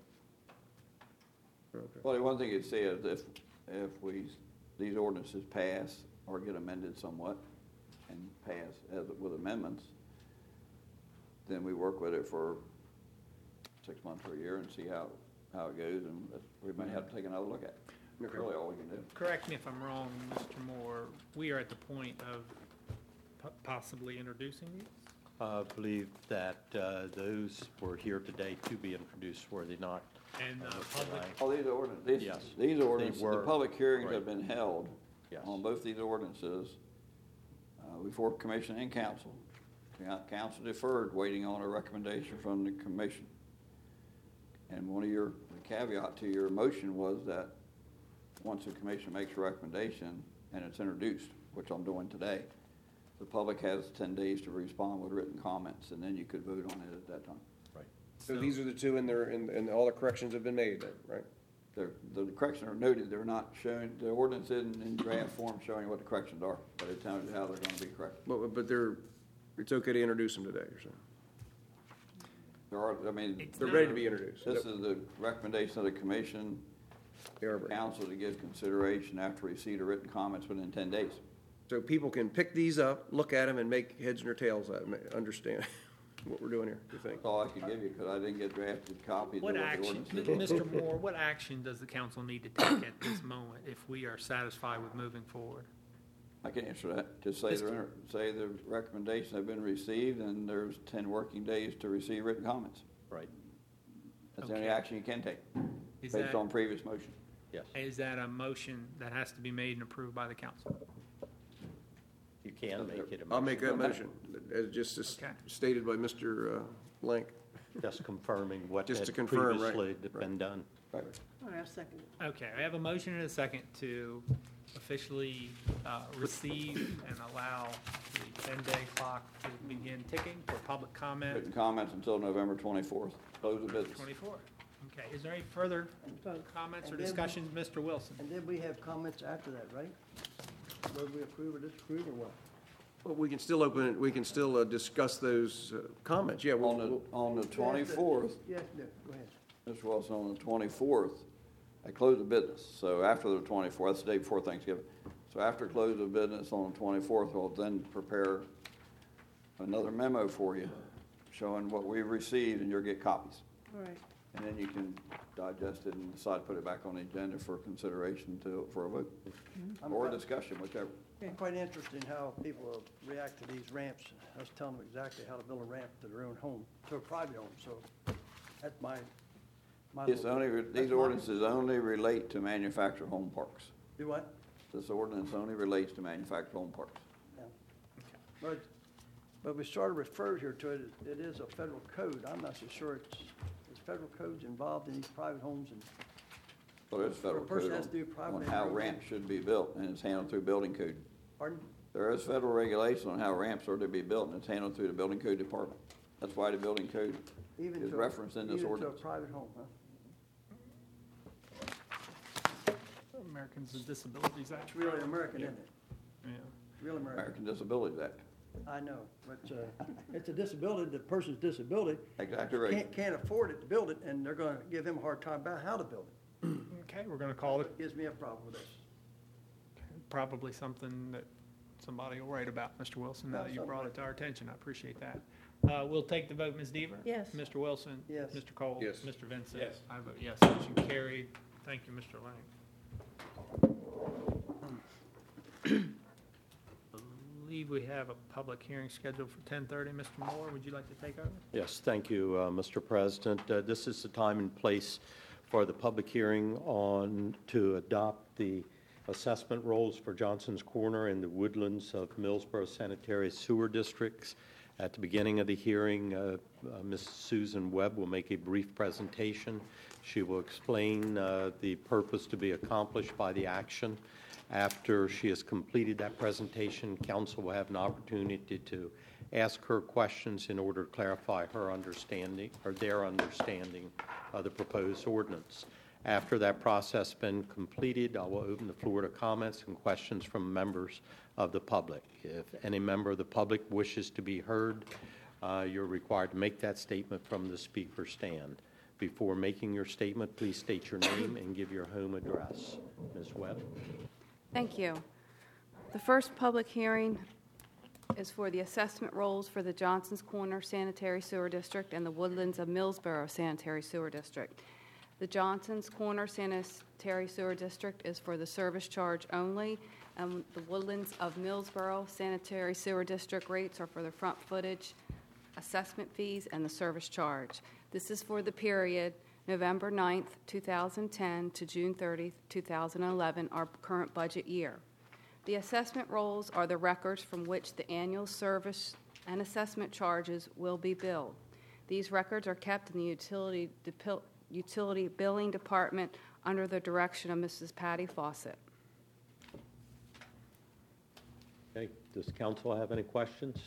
Okay.
Well, the one thing you'd say is if these ordinances pass or get amended somewhat and pass with amendments, then we work with it for 6 months or a year and see how it goes, and we might have to take another look at it. That's
Okay.
really all we can do.
Correct me if I'm wrong, Mr. Moore, we are at the point of possibly introducing these?
I believe that those were here today to be introduced, were they not?
And
Mr.
public,
Lang?
Oh, these ordinances,
Yes.
these ordinances, the
were,
public hearings have
right.
been held
Yes.
on both these ordinances before commission and council. Council deferred, waiting on a recommendation from the commission. And the caveat to your motion was that once the commission makes a recommendation and it's introduced, which I'm doing today, the public has 10 days to respond with written comments, and then you could vote on it at that time.
Right.
So these are the two, and all the corrections have been made, then, right?
The corrections are noted, they're not showing, the ordinance isn't in draft form showing what the corrections are, but it tells you how they're gonna be corrected.
But it's okay to introduce them today, or something?
There are, I mean,
It's
They're
not-
ready to be introduced.
this is the recommendation of the commission,
They are ready.
council to give consideration after receipt of written comments within 10 days.
So people can pick these up, look at them, and make heads and or tails out of them, understand what we're doing here, you think?
That's all I could give you, because I didn't get drafted copies of
what
what the
action,
ordinance is.
Mr. Moore, what action does the council need to take at this moment if we are satisfied with moving forward?
I can answer that. Just say say the recommendations have been received, and there's 10 working days to receive written comments.
Right,
That's the only
Okay.
action you can take,
Is
based
that,
on previous motion.
yes.
is that a motion that has to be made and approved by the council?
You can make it a motion.
I'll make that motion, as just as
Okay.
stated by Mr. Blank.
Just confirming what
Just
had
to confirm, right,
previously been done.
Right.
All right, I'll second it.
Okay, I have a motion and a second to officially receive and allow the 10-day clock to begin ticking for public comment.
Written comments until November 24th. Close the business.
24. Okay, is there any further comments or
And then-
discussions, Mr. Wilson?
And then we have comments after that, right? Whether we approve or disapprove or what?
Well, we can still open it, we can still discuss those comments, yeah.
On the 24th,
Yes, no, go ahead.
Mr. Wilson, on the 24th, I close the business. So after the 24th, that's the day before Thanksgiving. So after close of business on the 24th, we'll then prepare another memo for you showing what we've received, and you'll get copies.
All right.
And then you can digest it and decide to put it back on the agenda for consideration for a vote or discussion, whichever.
I'm quite interested in how people react to these ramps. I was telling them exactly how to build a ramp to their own home, to a private home, so that's my.
These ordinances only relate to manufactured home parks.
Do what?
This ordinance only relates to manufactured home parks.
Yeah. But we sort of referred here to it, it is a federal code. I'm not so sure is federal codes involved in these private homes and,
Well, there's federal
A person
code
has to do
on
privately
how
approved.
ramps should be built, and it's handled through building code.
pardon?
There is federal regulation on how ramps are to be built, and it's handled through the building code department. That's why the building code
Even
is
to a-
referenced in this
Even
ordinance.
to a private home, huh?
Americans with Disabilities Act.
It's really American, isn't it?
Yeah.
Real American.
American Disabilities Act.
I know, but it's a disability, the person's disability.
Exactly right.
Can't afford it to build it, and they're gonna give him a hard time about how to build it.
Okay, we're going to call it
Gives me a problem with this.
probably something that somebody will write about, Mr. Wilson, now that you brought it to our attention. I appreciate that. We'll take the vote, Ms. Deaver?
Yes.
Mr. Wilson?
Yes.
Mr. Cole?
Yes.
Mr. Vincent?
Yes.
I vote yes. Motion carried. Thank you, Mr. Lang. I believe we have a public hearing scheduled for 10:30. Mr. Moore, would you like to take over?
Yes, thank you, Mr. President. This is the time and place for the public hearing to adopt the assessment rolls for Johnson's Corner and the Woodlands of Millsboro Sanitary Sewer Districts. At the beginning of the hearing, Ms. Susan Webb will make a brief presentation. She will explain the purpose to be accomplished by the action. After she has completed that presentation, council will have an opportunity to ask her questions in order to clarify her understanding or their understanding of the proposed ordinance. After that process has been completed, I will open the floor to comments and questions from members of the public. If any member of the public wishes to be heard, you're required to make that statement from the speaker stand. Before making your statement, please state your name and give your home address. Ms. Webb?
Thank you. The first public hearing is for the assessment rolls for the Johnson's Corner Sanitary Sewer District and the Woodlands of Millsboro Sanitary Sewer District. The Johnson's Corner Sanitary Sewer District is for the service charge only, and the Woodlands of Millsboro Sanitary Sewer District rates are for the front footage, assessment fees, and the service charge. This is for the period November 9th, 2010 to June 30th, 2011, our current budget year. The assessment rolls are the records from which the annual service and assessment charges will be billed. These records are kept in the utility billing department under the direction of Mrs. Patty Fawcett.
Okay, does council have any questions?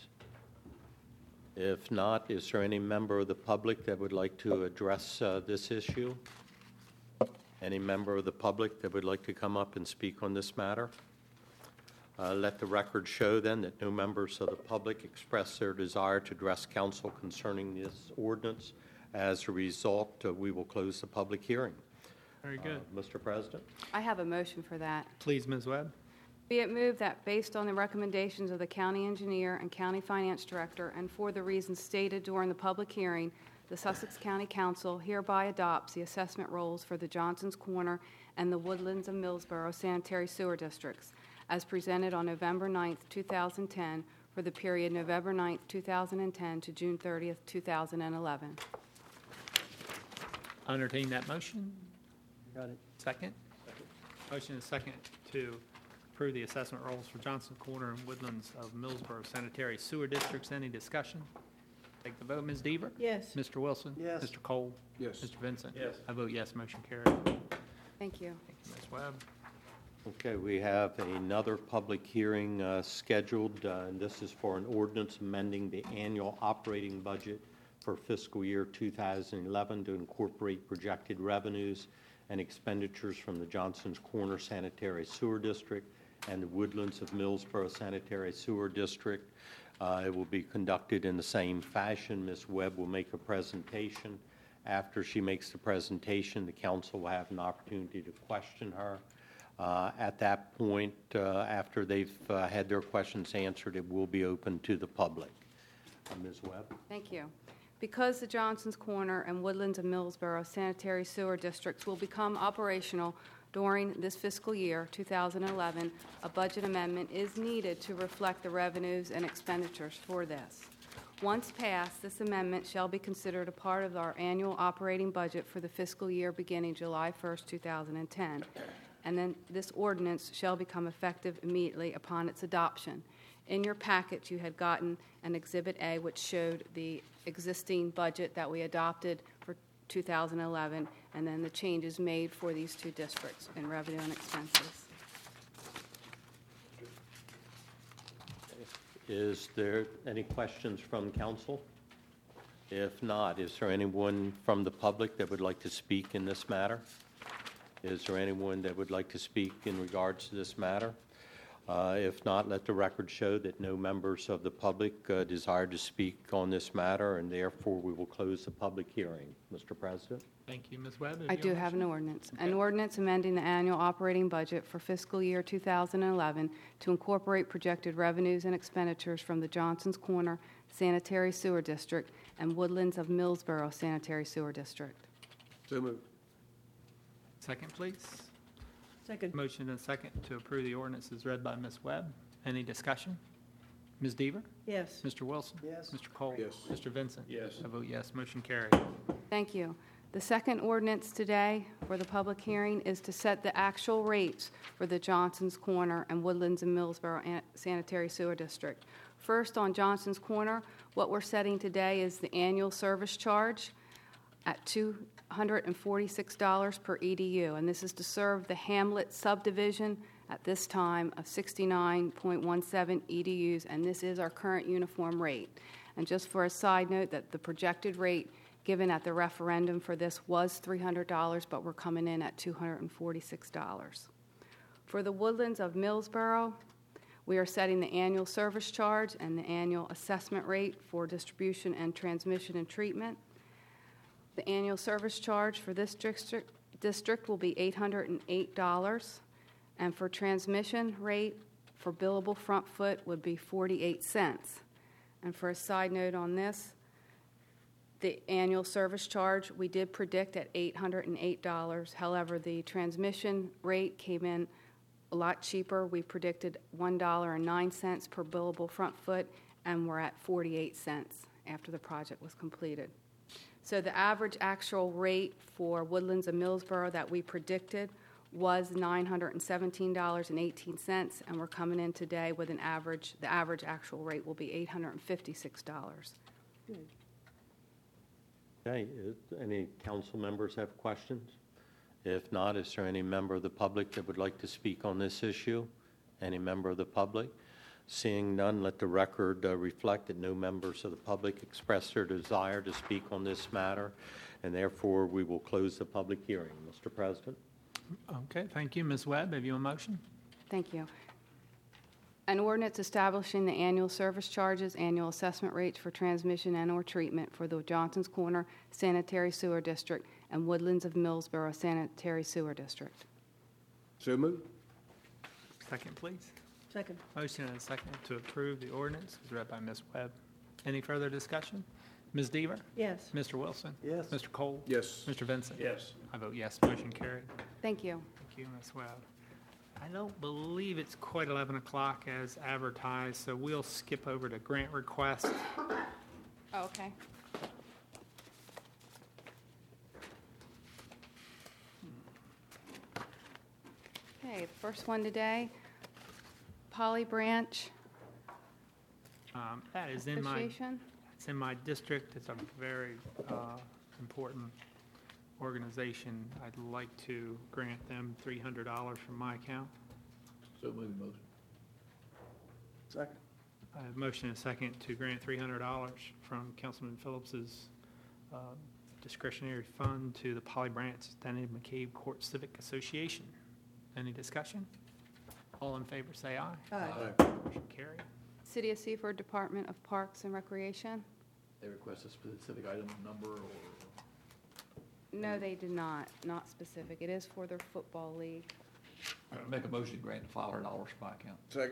If not, is there any member of the public that would like to address this issue? Any member of the public that would like to come up and speak on this matter? Let the record show then that no members of the public express their desire to address council concerning this ordinance. As a result, we will close the public hearing.
Very good.
Mr. President?
I have a motion for that.
Please, Ms. Webb.
Be it moved that based on the recommendations of the county engineer and county finance director and for the reasons stated during the public hearing, the Sussex County Council hereby adopts the assessment rolls for the Johnson's Corner and the Woodlands of Millsboro Sanitary Sewer Districts, as presented on November 9th, 2010, for the period November 9th, 2010 to June 30th, 2011.
Entertain that motion.
Got it.
Second? Motion and second to approve the assessment rolls for Johnson Corner and Woodlands of Millsboro Sanitary Sewer Districts. Any discussion? Take the vote. Ms. Deaver?
Yes.
Mr. Wilson?
Yes.
Mr. Cole?
Yes.
Mr. Vincent?
Yes.
I vote yes, motion carried.
Thank you.
Thank you, Ms. Webb.
Okay, we have another public hearing scheduled, and this is for an ordinance amending the annual operating budget for fiscal year 2011 to incorporate projected revenues and expenditures from the Johnson's Corner Sanitary Sewer District and the Woodlands of Millsboro Sanitary Sewer District. It will be conducted in the same fashion. Ms. Webb will make a presentation. After she makes the presentation, the council will have an opportunity to question her. At that point, after they've had their questions answered, it will be open to the public. Ms. Webb?
Thank you. Because the Johnson's Corner and Woodlands of Millsboro Sanitary Sewer Districts will become operational during this fiscal year, 2011, a budget amendment is needed to reflect the revenues and expenditures for this. Once passed, this amendment shall be considered a part of our annual operating budget for the fiscal year beginning July 1st, 2010, and then this ordinance shall become effective immediately upon its adoption. In your packet, you had gotten an Exhibit A, which showed the existing budget that we adopted for 2011, and then the changes made for these two districts in revenue and expenses.
Is there any questions from council? If not, is there anyone from the public that would like to speak in this matter? Is there anyone that would like to speak in regards to this matter? If not, let the record show that no members of the public desire to speak on this matter, and therefore we will close the public hearing. Mr. President?
Thank you, Ms. Webb.
I do have an ordinance. An
Okay.
ordinance amending the annual operating budget for fiscal year 2011 to incorporate projected revenues and expenditures from the Johnson's Corner Sanitary Sewer District and Woodlands of Millsboro Sanitary Sewer District.
So moved.
Second, please.
Second.
Motion and second to approve the ordinance is read by Ms. Webb. Any discussion? Ms. Deaver?
Yes.
Mr. Wilson?
Yes.
Mr. Cole?
Yes.
Mr. Vincent?
Yes.
I vote yes, motion carried.
Thank you. The second ordinance today for the public hearing is to set the actual rates for the Johnson's Corner and Woodlands and Millsboro Sanitary Sewer District. First, on Johnson's Corner, what we're setting today is the annual service charge at $246 per EDU, and this is to serve the Hamlet subdivision at this time of 69.17 EDUs, and this is our current uniform rate. And just for a side note, that the projected rate given at the referendum for this was $300, but we're coming in at $246. For the Woodlands of Millsboro, we are setting the annual service charge and the annual assessment rate for distribution and transmission and treatment. The annual service charge for this district will be $808, and for transmission rate for billable front foot would be 48 cents. And for a side note on this, the annual service charge we did predict at $808. However, the transmission rate came in a lot cheaper. We predicted $1.09 per billable front foot, and we're at 48 cents after the project was completed. So the average actual rate for Woodlands and Millsboro that we predicted was $917.18, and we're coming in today with the average actual rate will be $856.
Okay, any council members have questions? If not, is there any member of the public that would like to speak on this issue? Any member of the public? Seeing none, let the record reflect that no members of the public expressed their desire to speak on this matter, and therefore we will close the public hearing. Mr. President?
Okay, thank you. Ms. Webb, have you a motion?
Thank you. An ordinance establishing the annual service charges, annual assessment rates for transmission and/or treatment for the Johnson's Corner Sanitary Sewer District and Woodlands of Millsboro Sanitary Sewer District.
So moved.
Second, please.
Second.
Motion and a second to approve the ordinance is read by Ms. Webb. Any further discussion? Ms. Deaver?
Yes.
Mr. Wilson?
Yes.
Mr. Cole?
Yes.
Mr. Vincent?
Yes.
I vote yes, motion carried.
Thank you.
Thank you, Ms. Webb. I don't believe it's quite 11 o'clock as advertised, so we'll skip over to grant request.
Oh, okay. Okay, the first one today, Polly Branch
That is in my,
Association.
it's in my district. It's a very important organization. I'd like to grant them $300 from my account.
So moving motion.
Second.
I have a motion and a second to grant $300 from Councilman Phillips's discretionary fund to the Polly Branch Extended McCabe Court Civic Association. Any discussion? All in favor, say aye.
Aye.
Motion carried.
City of Seaford Department of Parks and Recreation.
They request a specific item number or?
No, they did not specific. It is for their football league.
Make a motion to grant $500 from my account.
Second.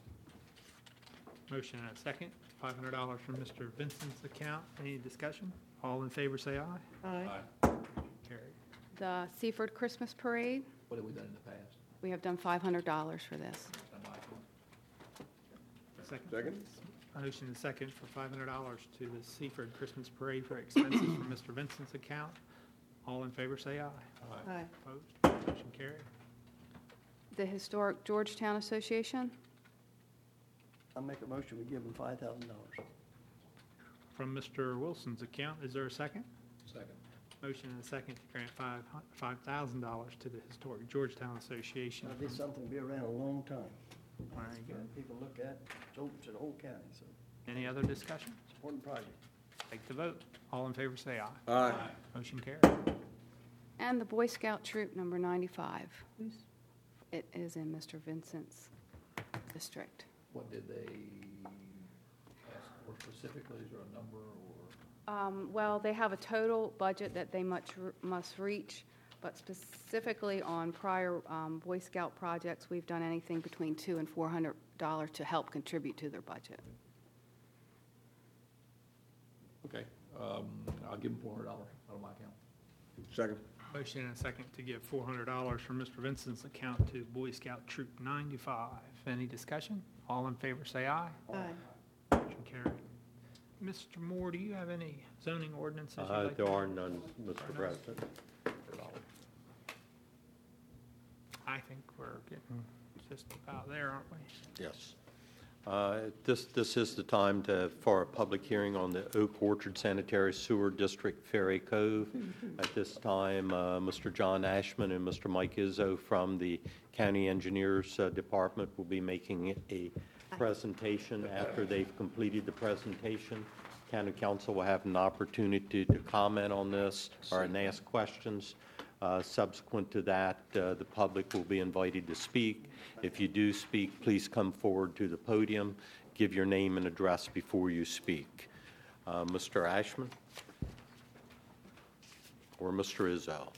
Motion and a second, $500 from Mr. Vincent's account. Any discussion? All in favor, say aye.
Aye.
Carried.
The Seaford Christmas Parade,
What have we done in the past?
we have done $500 for this.
On my account.
Second.
Second.
please. Motion and a second for $500 to the Seaford Christmas Parade for expenses from Mr. Vincent's account. All in favor, say aye.
Aye.
Opposed? Motion carried.
The Historic Georgetown Association,
I'll make a motion, we give them $5,000.
From Mr. Wilson's account, is there a second?
Second.
Motion and a second to grant $5,000 to the Historic Georgetown Association.
This is something to be around a long time.
Very good.
People look at, it's open to the whole county, so
Any other discussion?
it's an important project.
Take the vote. All in favor, say aye.
Aye.
Motion carried.
and the Boy Scout Troop number 95.
Who's,
It is in Mr. Vincent's district.
What did they ask for specifically? Is there a number or?
Well, they have a total budget that they must reach, but specifically on prior Boy Scout projects, we've done anything between $200 and $400 to help contribute to their budget.
Okay, I'll give them $400 out of my account.
Second.
Motion and a second to give $400 from Mr. Vincent's account to Boy Scout Troop 95. Any discussion? All in favor, say aye.
aye.
Motion carried. Mr. Moore, do you have any zoning ordinances you'd like to?
There are none, Mr.
Are none?
President.
I think we're getting just about there, aren't we?
Yes. This is the time for a public hearing on the Oak Orchard Sanitary Sewer District Ferry Cove. At this time, Mr. John Ashman and Mr. Mike Izzo from the County Engineers Department will be making a presentation. After they've completed the presentation, County Council will have an opportunity to comment on this and ask questions. Subsequent to that, the public will be invited to speak. If you do speak, please come forward to the podium, give your name and address before you speak. Mr. Ashman? Or Mr. Izzo?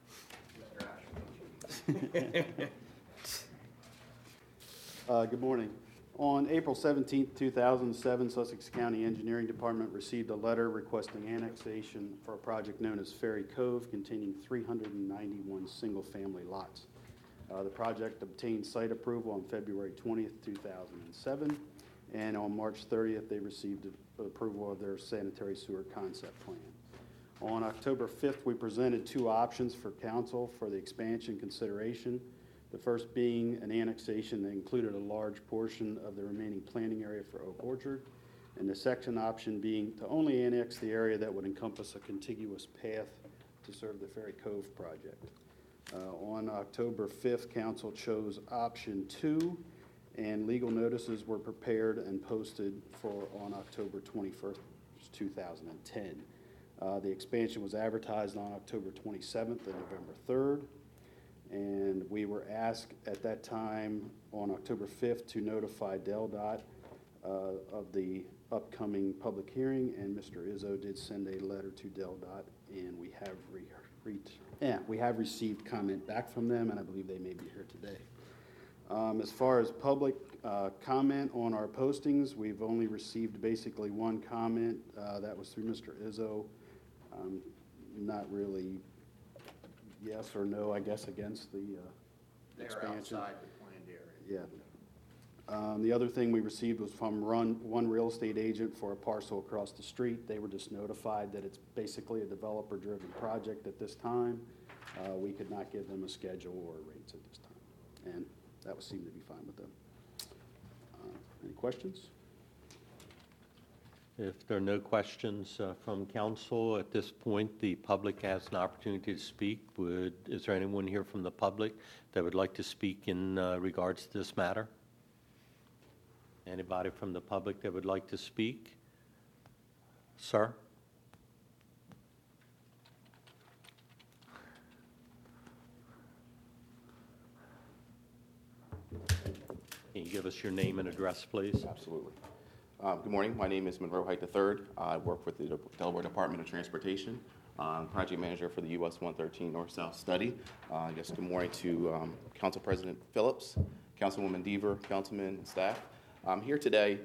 Good morning. On April 17, 2007, Sussex County Engineering Department received a letter requesting annexation for a project known as Ferry Cove containing 391 single-family lots. The project obtained site approval on February 20, 2007, and on March 30th, they received approval of their sanitary sewer concept plan. On October 5th, we presented two options for council for the expansion consideration. The first being an annexation that included a large portion of the remaining planting area for Oak Orchard, and the second option being to only annex the area that would encompass a contiguous path to serve the Ferry Cove project. On October 5th, council chose option 2, and legal notices were prepared and posted on October 21st, 2010. The expansion was advertised on October 27th and November 3rd. And we were asked at that time on October 5th to notify DelDOT of the upcoming public hearing, and Mr. Izzo did send a letter to DelDOT, and we have received comment back from them, and I believe they may be here today. As far as public comment on our postings, we've only received basically one comment. That was through Mr. Izzo. Not really yes or no, I guess, against the expansion.
outside the planned area.
Yeah. The other thing we received was from one real estate agent for a parcel across the street. They were just notified that it's basically a developer-driven project at this time. We could not give them a schedule or rates at this time, and that would seem to be fine with them. Any questions?
If there are no questions from council, at this point, the public has an opportunity to speak. Is there anyone here from the public that would like to speak in regards to this matter? Anybody from the public that would like to speak? Sir? Can you give us your name and address, please?
Absolutely. Good morning. My name is Monroe Height III. I work with the Delaware Department of Transportation. I'm project manager for the US 113 North-South Study. I guess good morning to Council President Phillips, Councilwoman Deaver, councilmen, and staff. I'm here today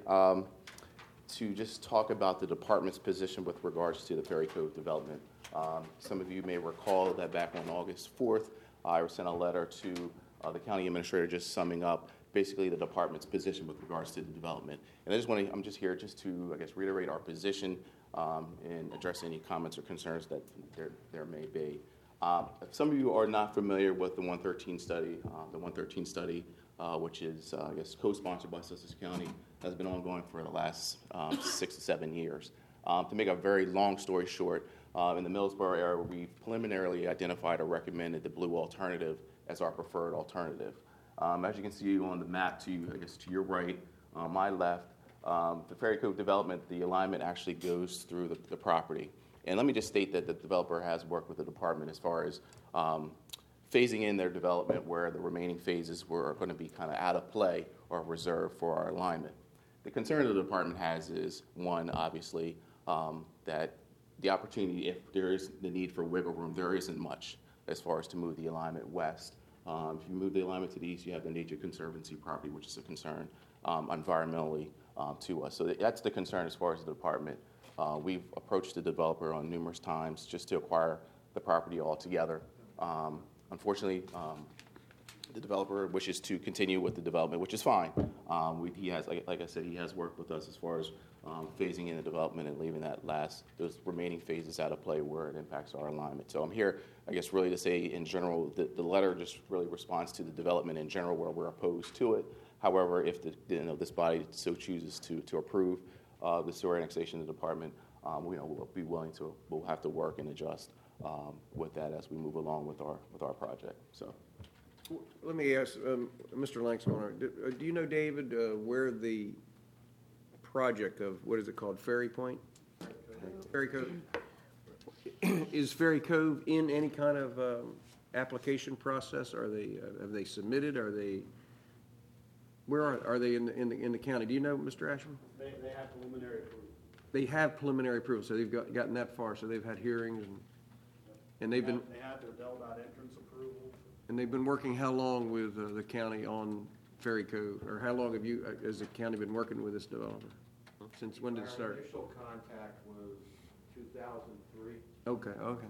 to just talk about the department's position with regards to the Ferry Cove development. Some of you may recall that back on August 4th, I sent a letter to the county administrator just summing up basically the department's position with regards to the development. And I'm just here just to, I guess, reiterate our position and address any comments or concerns that there may be. If some of you are not familiar with the 113 study, which is, I guess, co-sponsored by Sussex County, has been ongoing for the last 6 to 7 years. To make a very long story short, in the Millsboro area, we preliminarily identified or recommended the blue alternative as our preferred alternative. As you can see on the map to your right, my left, the Ferry Cove development, the alignment actually goes through the property. And let me just state that the developer has worked with the department as far as phasing in their development where the remaining phases were going to be kind of out of play or reserved for our alignment. The concern the department has is, one, obviously, that the opportunity, if there is the need for wiggle room, there isn't much as far as to move the alignment west. If you move the alignment to the east, you have the Nature Conservancy property, which is a concern environmentally to us. So that's the concern as far as the department. We've approached the developer on numerous times just to acquire the property altogether. Unfortunately, the developer wishes to continue with the development, which is fine. He has, like I said, he has worked with us as far as phasing in the development and leaving those remaining phases out of play where it impacts our alignment. So I'm here, I guess, really to say in general, the letter just really responds to the development in general where we're opposed to it. However, if this body so chooses to approve the sewer annexation of the department, we'll be willing to. We'll have to work and adjust with that as we move along with our project. So.
Let me ask, Mr. Langston, do you know, David, where the project of, what is it called, Ferry Point? Ferry Cove? Is Ferry Cove in any kind of application process? Have they submitted? Where are they in the county? Do you know, Mr. Ashman?
They have preliminary approval.
They have preliminary approval, so they've gotten that far, so they've had hearings and they've been.
They have their DelDOT entrance approval.
And they've been working how long with the county on Ferry Cove? Or how long has the county been working with this developer? Since when did it start?
Our initial contact was 2003.
Okay.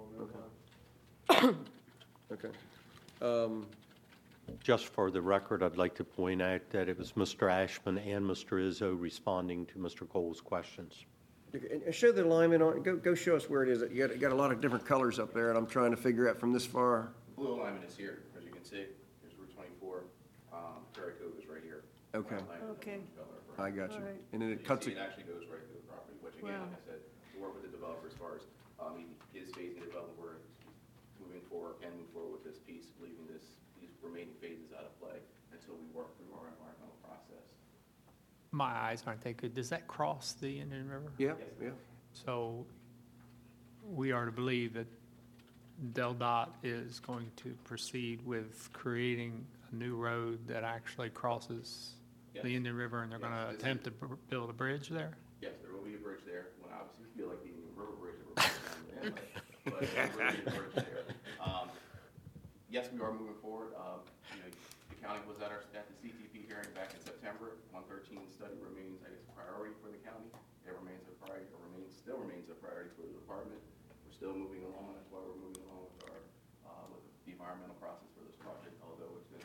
Just for the record, I'd like to point out that it was Mr. Ashman and Mr. Izzo responding to Mr. Cole's questions.
And show the alignment on, go show us where it is. You got a lot of different colors up there, and I'm trying to figure out from this far.
Blue alignment is here, as you can see. Here's Route 24. Ferry Cove is right here.
Okay.
Okay.
I got you.
All right.
And then it cuts
It actually goes right through the property, which again,
Wow.
like I said, we work with the developer as far as he is phasing the development. We're moving forward, can move forward with this piece, leaving these remaining phases out of play until we work through our environmental process.
My eyes aren't that good. Does that cross the Indian River?
Yeah.
So we are to believe that DelDOT is going to proceed with creating a new road that actually crosses the Indian River, and they're going to attempt to build a bridge there?
Yes, there will be a bridge there. When obviously we feel like the Indian River Bridge that we're working on, but there will be a bridge there. Yes, we are moving forward. The county was at the CTP hearing back in September. 113 study remains, I guess, a priority for the county. It remains a priority, still remains a priority for the department. We're still moving along. That's why we're moving along with the environmental process for this project, although it's been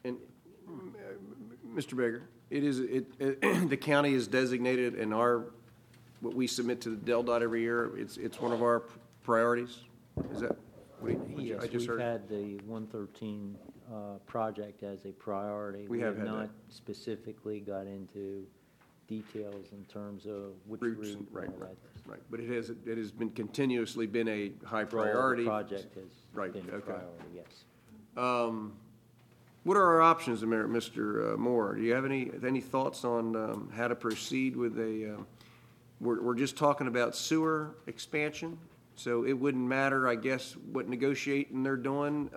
And, Mr. Baker, the county is designated in what we submit to the DelDOT every year, it's one of our priorities? Is that what
Yes,
I just
we've
heard?
had the 113 project as a priority.
We have had
not
that.
specifically got into details in terms of which
Routes
route
and-
and all that.
Right, but it has been continuously been a high
Overall,
priority.
The project has
Right,
been a
okay.
priority, yes.
What are our options, Mr. Moore? Do you have any thoughts on how to proceed with we're just talking about sewer expansion, so it wouldn't matter, I guess, what negotiating they're doing.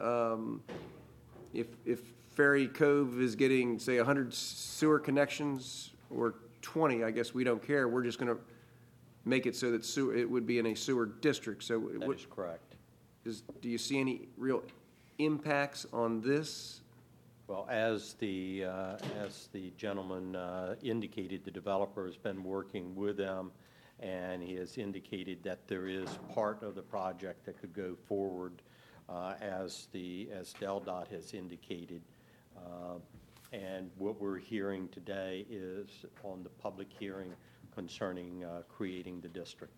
If Ferry Cove is getting, say, 100 sewer connections or 20, I guess we don't care. We're just going to make it so that it would be in a sewer district. So
That is correct.
do you see any real impacts on this?
Well, as the gentleman indicated, the developer has been working with them, and he has indicated that there is part of the project that could go forward, as DelDOT has indicated. And what we're hearing today is on the public hearing concerning creating the district.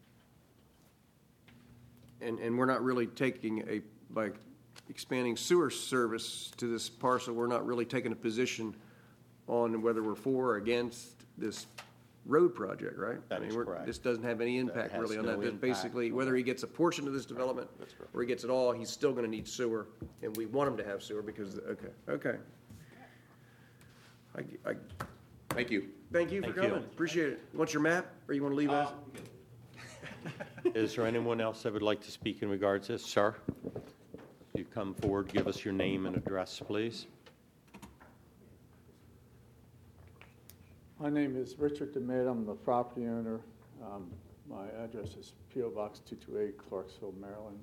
And we're not really taking by expanding sewer service to this parcel, we're not really taking a position on whether we're for or against this road project, right?
That is correct.
This doesn't have any impact
has
really on
no
that. That
impact.
basically, whether he gets a portion of this development or he gets it all, he's still going to need sewer, and we want him to have sewer because, okay.
Thank you.
Thank you for
Thank you.
coming. Appreciate it. Want your map, or you want to leave us?
Is there anyone else that would like to speak in regards to this? Sir, if you come forward, give us your name and address, please.
My name is Richard DeMade. I'm the property owner. My address is P.O. Box 228, Clarksville, Maryland.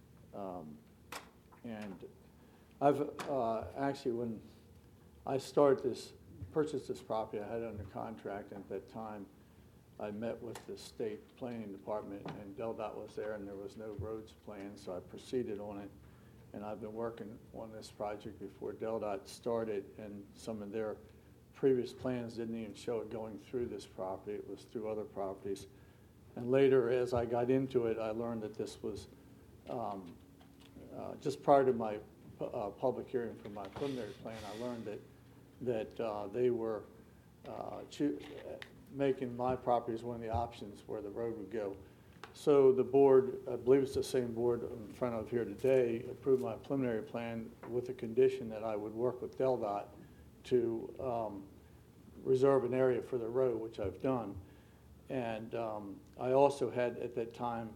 And I've actually, when I purchased this property, I had it under contract, and at that time, I met with the state planning department, and DelDOT was there, and there was no roads planned, so I proceeded on it. And I've been working on this project before DelDOT started, and some of their previous plans didn't even show it going through this property. It was through other properties. And later, as I got into it, I learned that this was just prior to my public hearing for my preliminary plan. I learned that they were making my property as one of the options where the road would go. So the board, I believe it's the same board in front of here today, approved my preliminary plan with the condition that I would work with DelDOT to reserve an area for the road, which I've done. And I also had, at that time,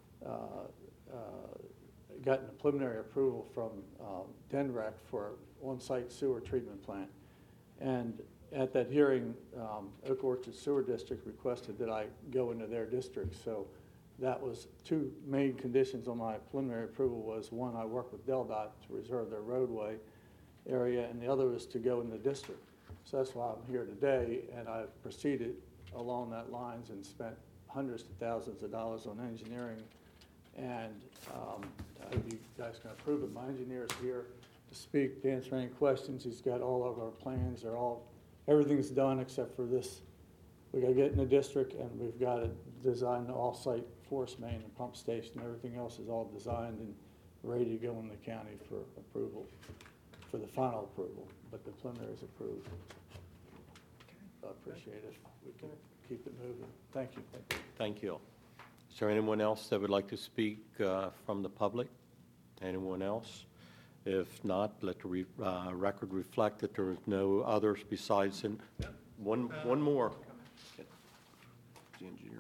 gotten a preliminary approval from DENREC for on-site sewer treatment plant. And at that hearing, Oak Orchard Sewer District requested that I go into their district. So that was two main conditions on my preliminary approval was, one, I work with DelDOT to reserve their roadway area, and the other is to go in the district. So that's why I'm here today, and I've proceeded along that lines and spent hundreds of thousands of dollars on engineering, and I hope you guys can approve it. My engineer is here to speak, to answer any questions. He's got all of our plans. Everything's done except for this. We got to get in the district, and we've got to design the all-site force main and pump station. Everything else is all designed and ready to go in the county for approval, for the final approval, but the preliminary is approved. I appreciate it. We can keep it moving. Thank you.
Thank you. Is there anyone else that would like to speak from the public? Anyone else? If not, let the record reflect that there is no others besides one more.
The engineer.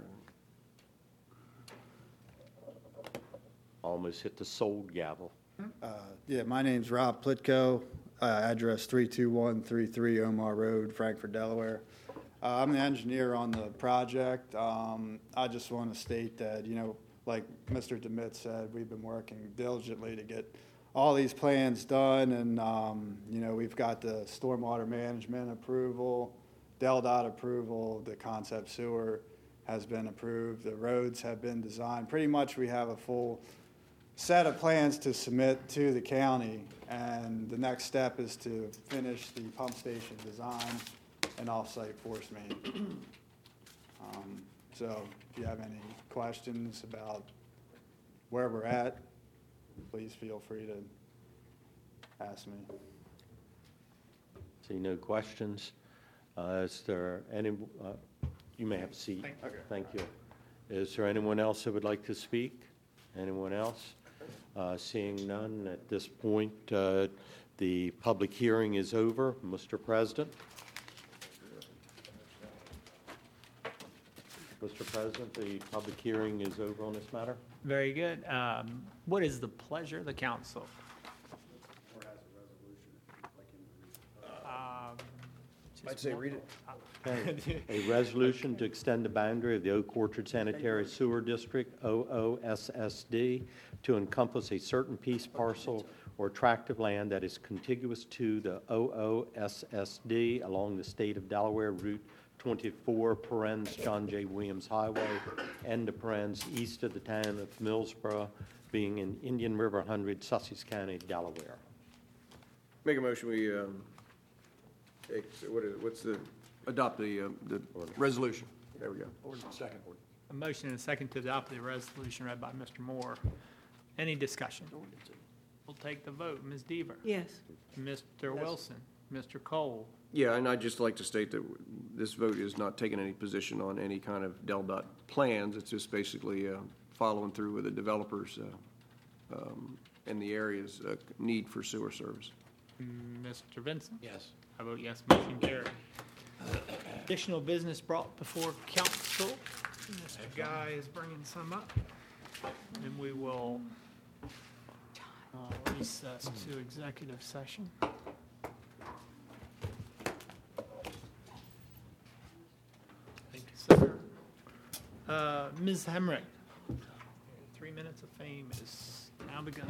Almost hit the sold gavel.
Yeah, my name's Rob Plitko, address 32133 Omar Road, Frankfort, Delaware. I'm the engineer on the project. I just want to state that, like Mr. DeMitt said, we've been working diligently to get all these plans done, and, we've got the stormwater management approval, DelDOT approval, the concept sewer has been approved, the roads have been designed. Pretty much we have a full set of plans to submit to the county, and the next step is to finish the pump station design and off-site force main. So if you have any questions about where we're at, please feel free to ask me.
See no questions. Is there any, you may have a seat. Thank you. Is there anyone else that would like to speak? Anyone else? Seeing none at this point, the public hearing is over. Mr. President? Mr. President, the public hearing is over on this matter.
Very good. What is the pleasure of the council?
I'd say read it.
Okay. A resolution to extend the boundary of the Oak Orchard Sanitary Sewer District, OOSSD, to encompass a certain piece, parcel, or tract of land that is contiguous to the OOSSD along the state of Delaware Route 24, John J. Williams Highway, end of east of the town of Millsboro, being in Indian River 100, Sussex County, Delaware.
Make a motion, we, adopt the resolution. There we go.
Second.
A motion and a second to adopt the resolution read by Mr. Moore. Any discussion? We'll take the vote. Ms. Deaver?
Yes.
Mr. Wilson? Mr. Cole?
Yeah, and I'd just like to state that this vote is not taking any position on any kind of DelDOT plans. It's just basically following through with the developers and the area's need for sewer service.
Mr. Vincent?
Yes.
I vote yes, motion carried. Additional business brought before council. Mr. Guy is bringing some up. And we will recess to executive session. Thank you, sir. Ms. Hemrick, 3 minutes of fame is now begun.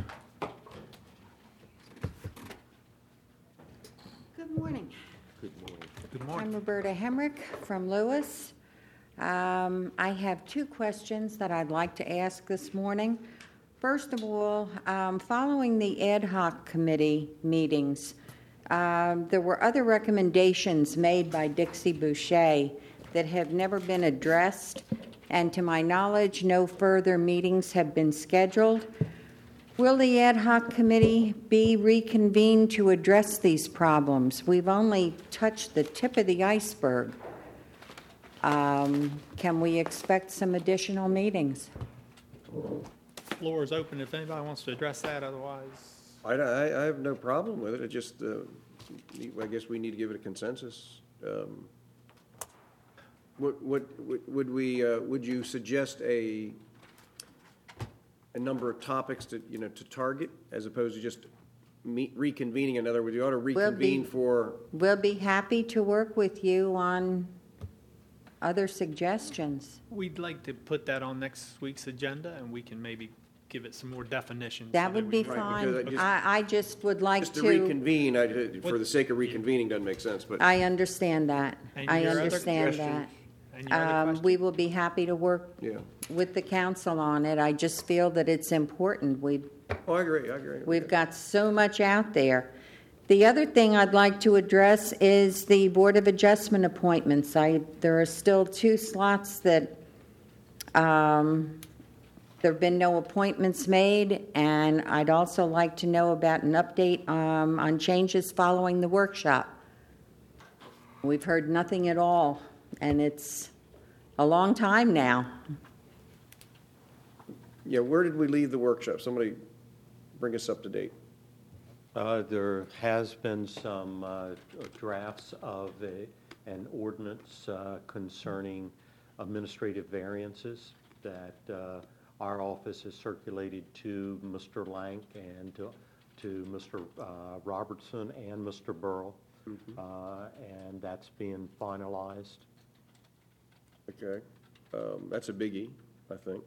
Good morning.
Good morning.
Good
I'm
morning.
Roberta Hemrick from Lewis. I have two questions that I'd like to ask this morning. First of all, following the ad hoc committee meetings, there were other recommendations made by Dixie Boucher that have never been addressed, and to my knowledge, no further meetings have been scheduled. Will the ad hoc committee be reconvened to address these problems? We've only touched the tip of the iceberg. Can we expect some additional meetings?
Floor is open if anybody wants to address that, otherwise.
I have no problem with it. It just, I guess we need to give it a consensus. Would you suggest a number of topics to target as opposed to just reconvening? In other words, you ought to reconvene for.
We'll be happy to work with you on other suggestions.
We'd like to put that on next week's agenda, and we can maybe give it some more definitions.
That would be
Right,
fine.
because
I just would like
Just to reconvene, for the sake of reconvening doesn't make sense, but.
I understand that.
And
I
your other
understand
suggestion?
that.
And your other question?
We will be happy to work
Yeah.
with the council on it. I just feel that it's important.
Oh, I agree.
We've got so much out there. The other thing I'd like to address is the Board of Adjustment appointments. There are still 2 slots that there have been no appointments made, and I'd also like to know about an update on changes following the workshop. We've heard nothing at all, and it's a long time now.
Yeah, where did we leave the workshop? Somebody bring us up to date.
There has been some drafts of an ordinance concerning administrative variances that our office has circulated to Mr. Lank and to Mr. Robertson and Mr. Burrell, and that's being finalized.
Okay. That's a biggie, I think.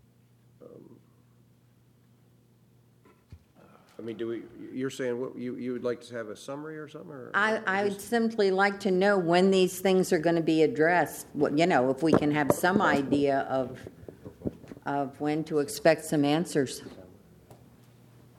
I mean, you're saying what, you would like to have a summary or something? Or
I would simply like to know when these things are going to be addressed. If we can have some idea of when to expect some answers.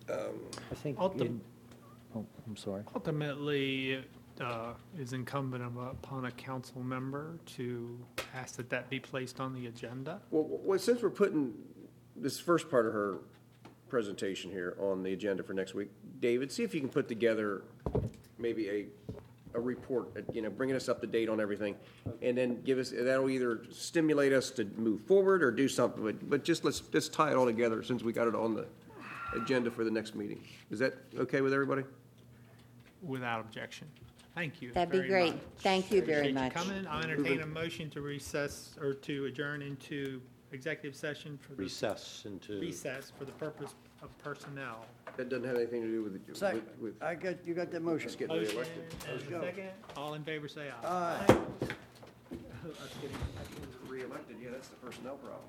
I think,
Ultim-
oh, I'm sorry.
Ultimately, it is incumbent upon a council member to ask that that be placed on the agenda.
Well, since we're putting this first part of her presentation here on the agenda for next week, David, see if you can put together maybe a report, bringing us up to date on everything, and then give us, that'll either stimulate us to move forward or do something, but just let's tie it all together since we got it on the agenda for the next meeting. Is that okay with everybody?
Without objection. Thank you.
That'd be
very
great.
much.
Thank you very
Appreciate
much.
coming. I'll entertain a motion to recess or to adjourn into executive session for the
Recess into.
recess for the purpose of personnel.
That doesn't have anything to do with.
Second.
with
You got that motion.
Just getting
Motion
reelected.
and a second. All in favor, say aye.
Aye.
Reelected, yeah, that's the personnel problem.